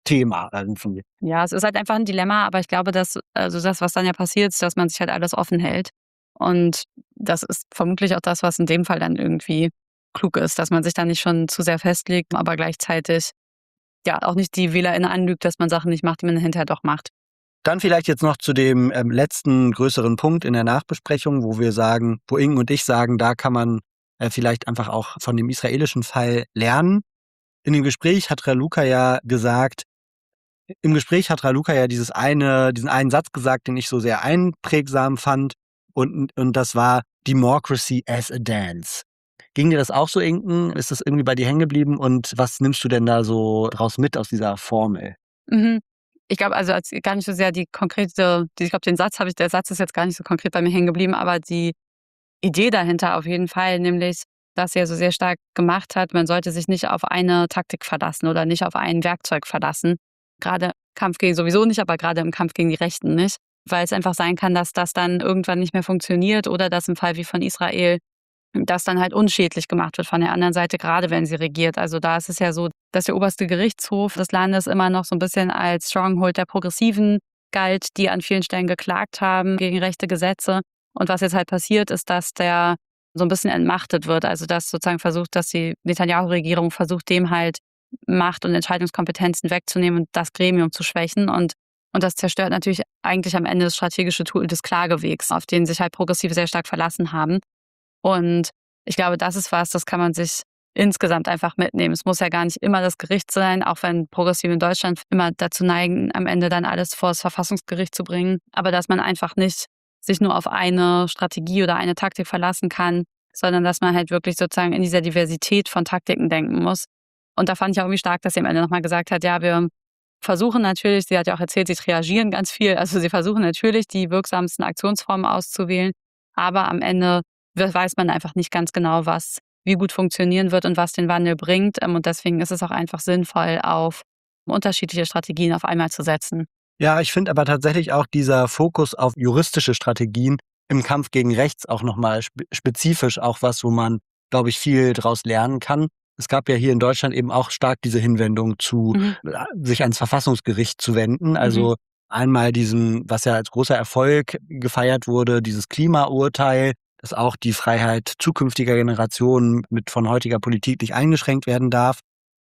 Thema irgendwie. Ja, es ist halt einfach ein Dilemma, aber ich glaube, dass, also das, was dann ja passiert, ist, dass man sich halt alles offen hält. Und das ist vermutlich auch das, was in dem Fall dann irgendwie klug ist, dass man sich dann nicht schon zu sehr festlegt, aber gleichzeitig ja auch nicht die WählerInnen anlügt, dass man Sachen nicht macht, die man hinterher doch macht. Dann vielleicht jetzt noch zu dem ähm, letzten größeren Punkt in der Nachbesprechung, wo wir sagen, wo Inge und ich sagen, da kann man äh, vielleicht einfach auch von dem israelischen Fall lernen. In dem Gespräch hat Raluca ja gesagt, im Gespräch hat Raluca ja dieses eine, diesen einen Satz gesagt, den ich so sehr einprägsam fand, und, und das war Democracy as a Dance. Ging dir das auch so, Inken? Ist das irgendwie bei dir hängen geblieben? Und was nimmst du denn da so draus mit aus dieser Formel? Mhm. Ich glaube, also als gar nicht so sehr die konkrete, die, ich glaube, den Satz habe ich, der Satz ist jetzt gar nicht so konkret bei mir hängen geblieben, aber die Idee dahinter auf jeden Fall, nämlich, dass er so sehr stark gemacht hat, man sollte sich nicht auf eine Taktik verlassen oder nicht auf ein Werkzeug verlassen. Gerade Kampf gegen sowieso nicht, aber gerade im Kampf gegen die Rechten nicht, weil es einfach sein kann, dass das dann irgendwann nicht mehr funktioniert oder dass im Fall wie von Israel das dann halt unschädlich gemacht wird von der anderen Seite, gerade wenn sie regiert. Also da ist es ja so, dass der oberste Gerichtshof des Landes immer noch so ein bisschen als Stronghold der Progressiven galt, die an vielen Stellen geklagt haben gegen rechte Gesetze. Und was jetzt halt passiert, ist, dass der so ein bisschen entmachtet wird. Also dass sozusagen versucht, dass die Netanyahu-Regierung versucht, dem halt Macht und Entscheidungskompetenzen wegzunehmen und das Gremium zu schwächen. Und, und das zerstört natürlich eigentlich am Ende das strategische Tool des Klagewegs, auf den sich halt Progressive sehr stark verlassen haben. Und ich glaube, das ist was, das kann man sich insgesamt einfach mitnehmen. Es muss ja gar nicht immer das Gericht sein, auch wenn Progressive in Deutschland immer dazu neigen, am Ende dann alles vor das Verfassungsgericht zu bringen. Aber dass man einfach nicht sich nur auf eine Strategie oder eine Taktik verlassen kann, sondern dass man halt wirklich sozusagen in dieser Diversität von Taktiken denken muss. Und da fand ich auch irgendwie stark, dass sie am Ende nochmal gesagt hat, ja, wir versuchen natürlich, sie hat ja auch erzählt, sie triagieren ganz viel, also sie versuchen natürlich, die wirksamsten Aktionsformen auszuwählen, aber am Ende weiß man einfach nicht ganz genau, was wie gut funktionieren wird und was den Wandel bringt. Und deswegen ist es auch einfach sinnvoll, auf unterschiedliche Strategien auf einmal zu setzen. Ja, ich finde aber tatsächlich auch dieser Fokus auf juristische Strategien im Kampf gegen rechts auch nochmal spe- spezifisch auch was, wo man, glaube ich, viel draus lernen kann. Es gab ja hier in Deutschland eben auch stark diese Hinwendung zu, Mhm. äh, sich ans Verfassungsgericht zu wenden. Also mhm. einmal diesen, was ja als großer Erfolg gefeiert wurde, dieses Klimaurteil, dass auch die Freiheit zukünftiger Generationen mit von heutiger Politik nicht eingeschränkt werden darf.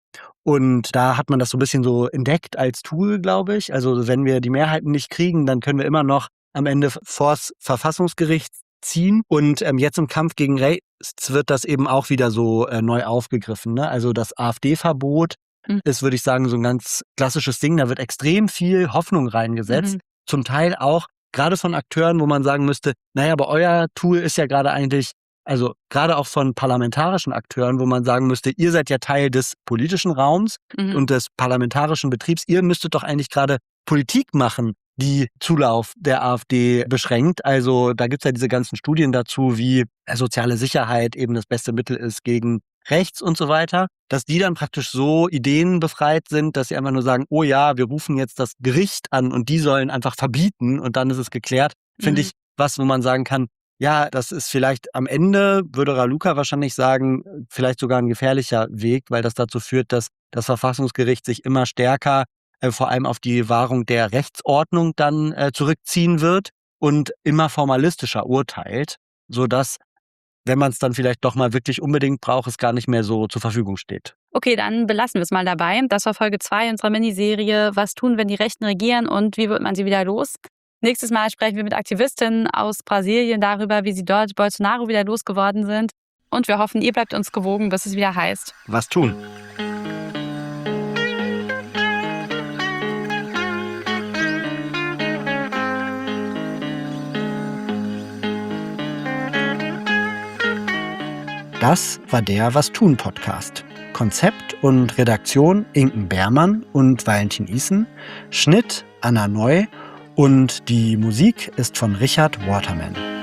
Und da hat man das so ein bisschen so entdeckt als Tool, glaube ich. Also wenn wir die Mehrheiten nicht kriegen, dann können wir immer noch am Ende vors Verfassungsgericht ziehen. Und ähm, jetzt im Kampf gegen rechts wird das eben auch wieder so äh, neu aufgegriffen. Ne? Also das AfD-Verbot mhm. ist, würde ich sagen, so ein ganz klassisches Ding. Da wird extrem viel Hoffnung reingesetzt. Mhm. Zum Teil auch gerade von Akteuren, wo man sagen müsste, naja, aber euer Tool ist ja gerade eigentlich, also gerade auch von parlamentarischen Akteuren, wo man sagen müsste, ihr seid ja Teil des politischen Raums mhm. und des parlamentarischen Betriebs. Ihr müsstet doch eigentlich gerade Politik machen, die Zulauf der AfD beschränkt. Also da gibt's ja diese ganzen Studien dazu, wie soziale Sicherheit eben das beste Mittel ist gegen rechts und so weiter, dass die dann praktisch so ideenbefreit sind, dass sie einfach nur sagen, oh ja, wir rufen jetzt das Gericht an und die sollen einfach verbieten und dann ist es geklärt. Mhm. Finde ich was, wo man sagen kann, ja, das ist vielleicht am Ende, würde Raluca wahrscheinlich sagen, vielleicht sogar ein gefährlicher Weg, weil das dazu führt, dass das Verfassungsgericht sich immer stärker äh, vor allem auf die Wahrung der Rechtsordnung dann äh, zurückziehen wird und immer formalistischer urteilt, sodass, wenn man es dann vielleicht doch mal wirklich unbedingt braucht, es gar nicht mehr so zur Verfügung steht. Okay, dann belassen wir es mal dabei. Das war Folge zwei unserer Miniserie Was tun, wenn die Rechten regieren und wie wird man sie wieder los? Nächstes Mal sprechen wir mit Aktivistinnen aus Brasilien darüber, wie sie dort Bolsonaro wieder losgeworden sind. Und wir hoffen, ihr bleibt uns gewogen, bis es wieder heißt Was tun? Das war der Was tun Podcast. Konzept und Redaktion Inken Beermann und Valentin Isen. Schnitt Anna Neu und die Musik ist von Richard Waterman.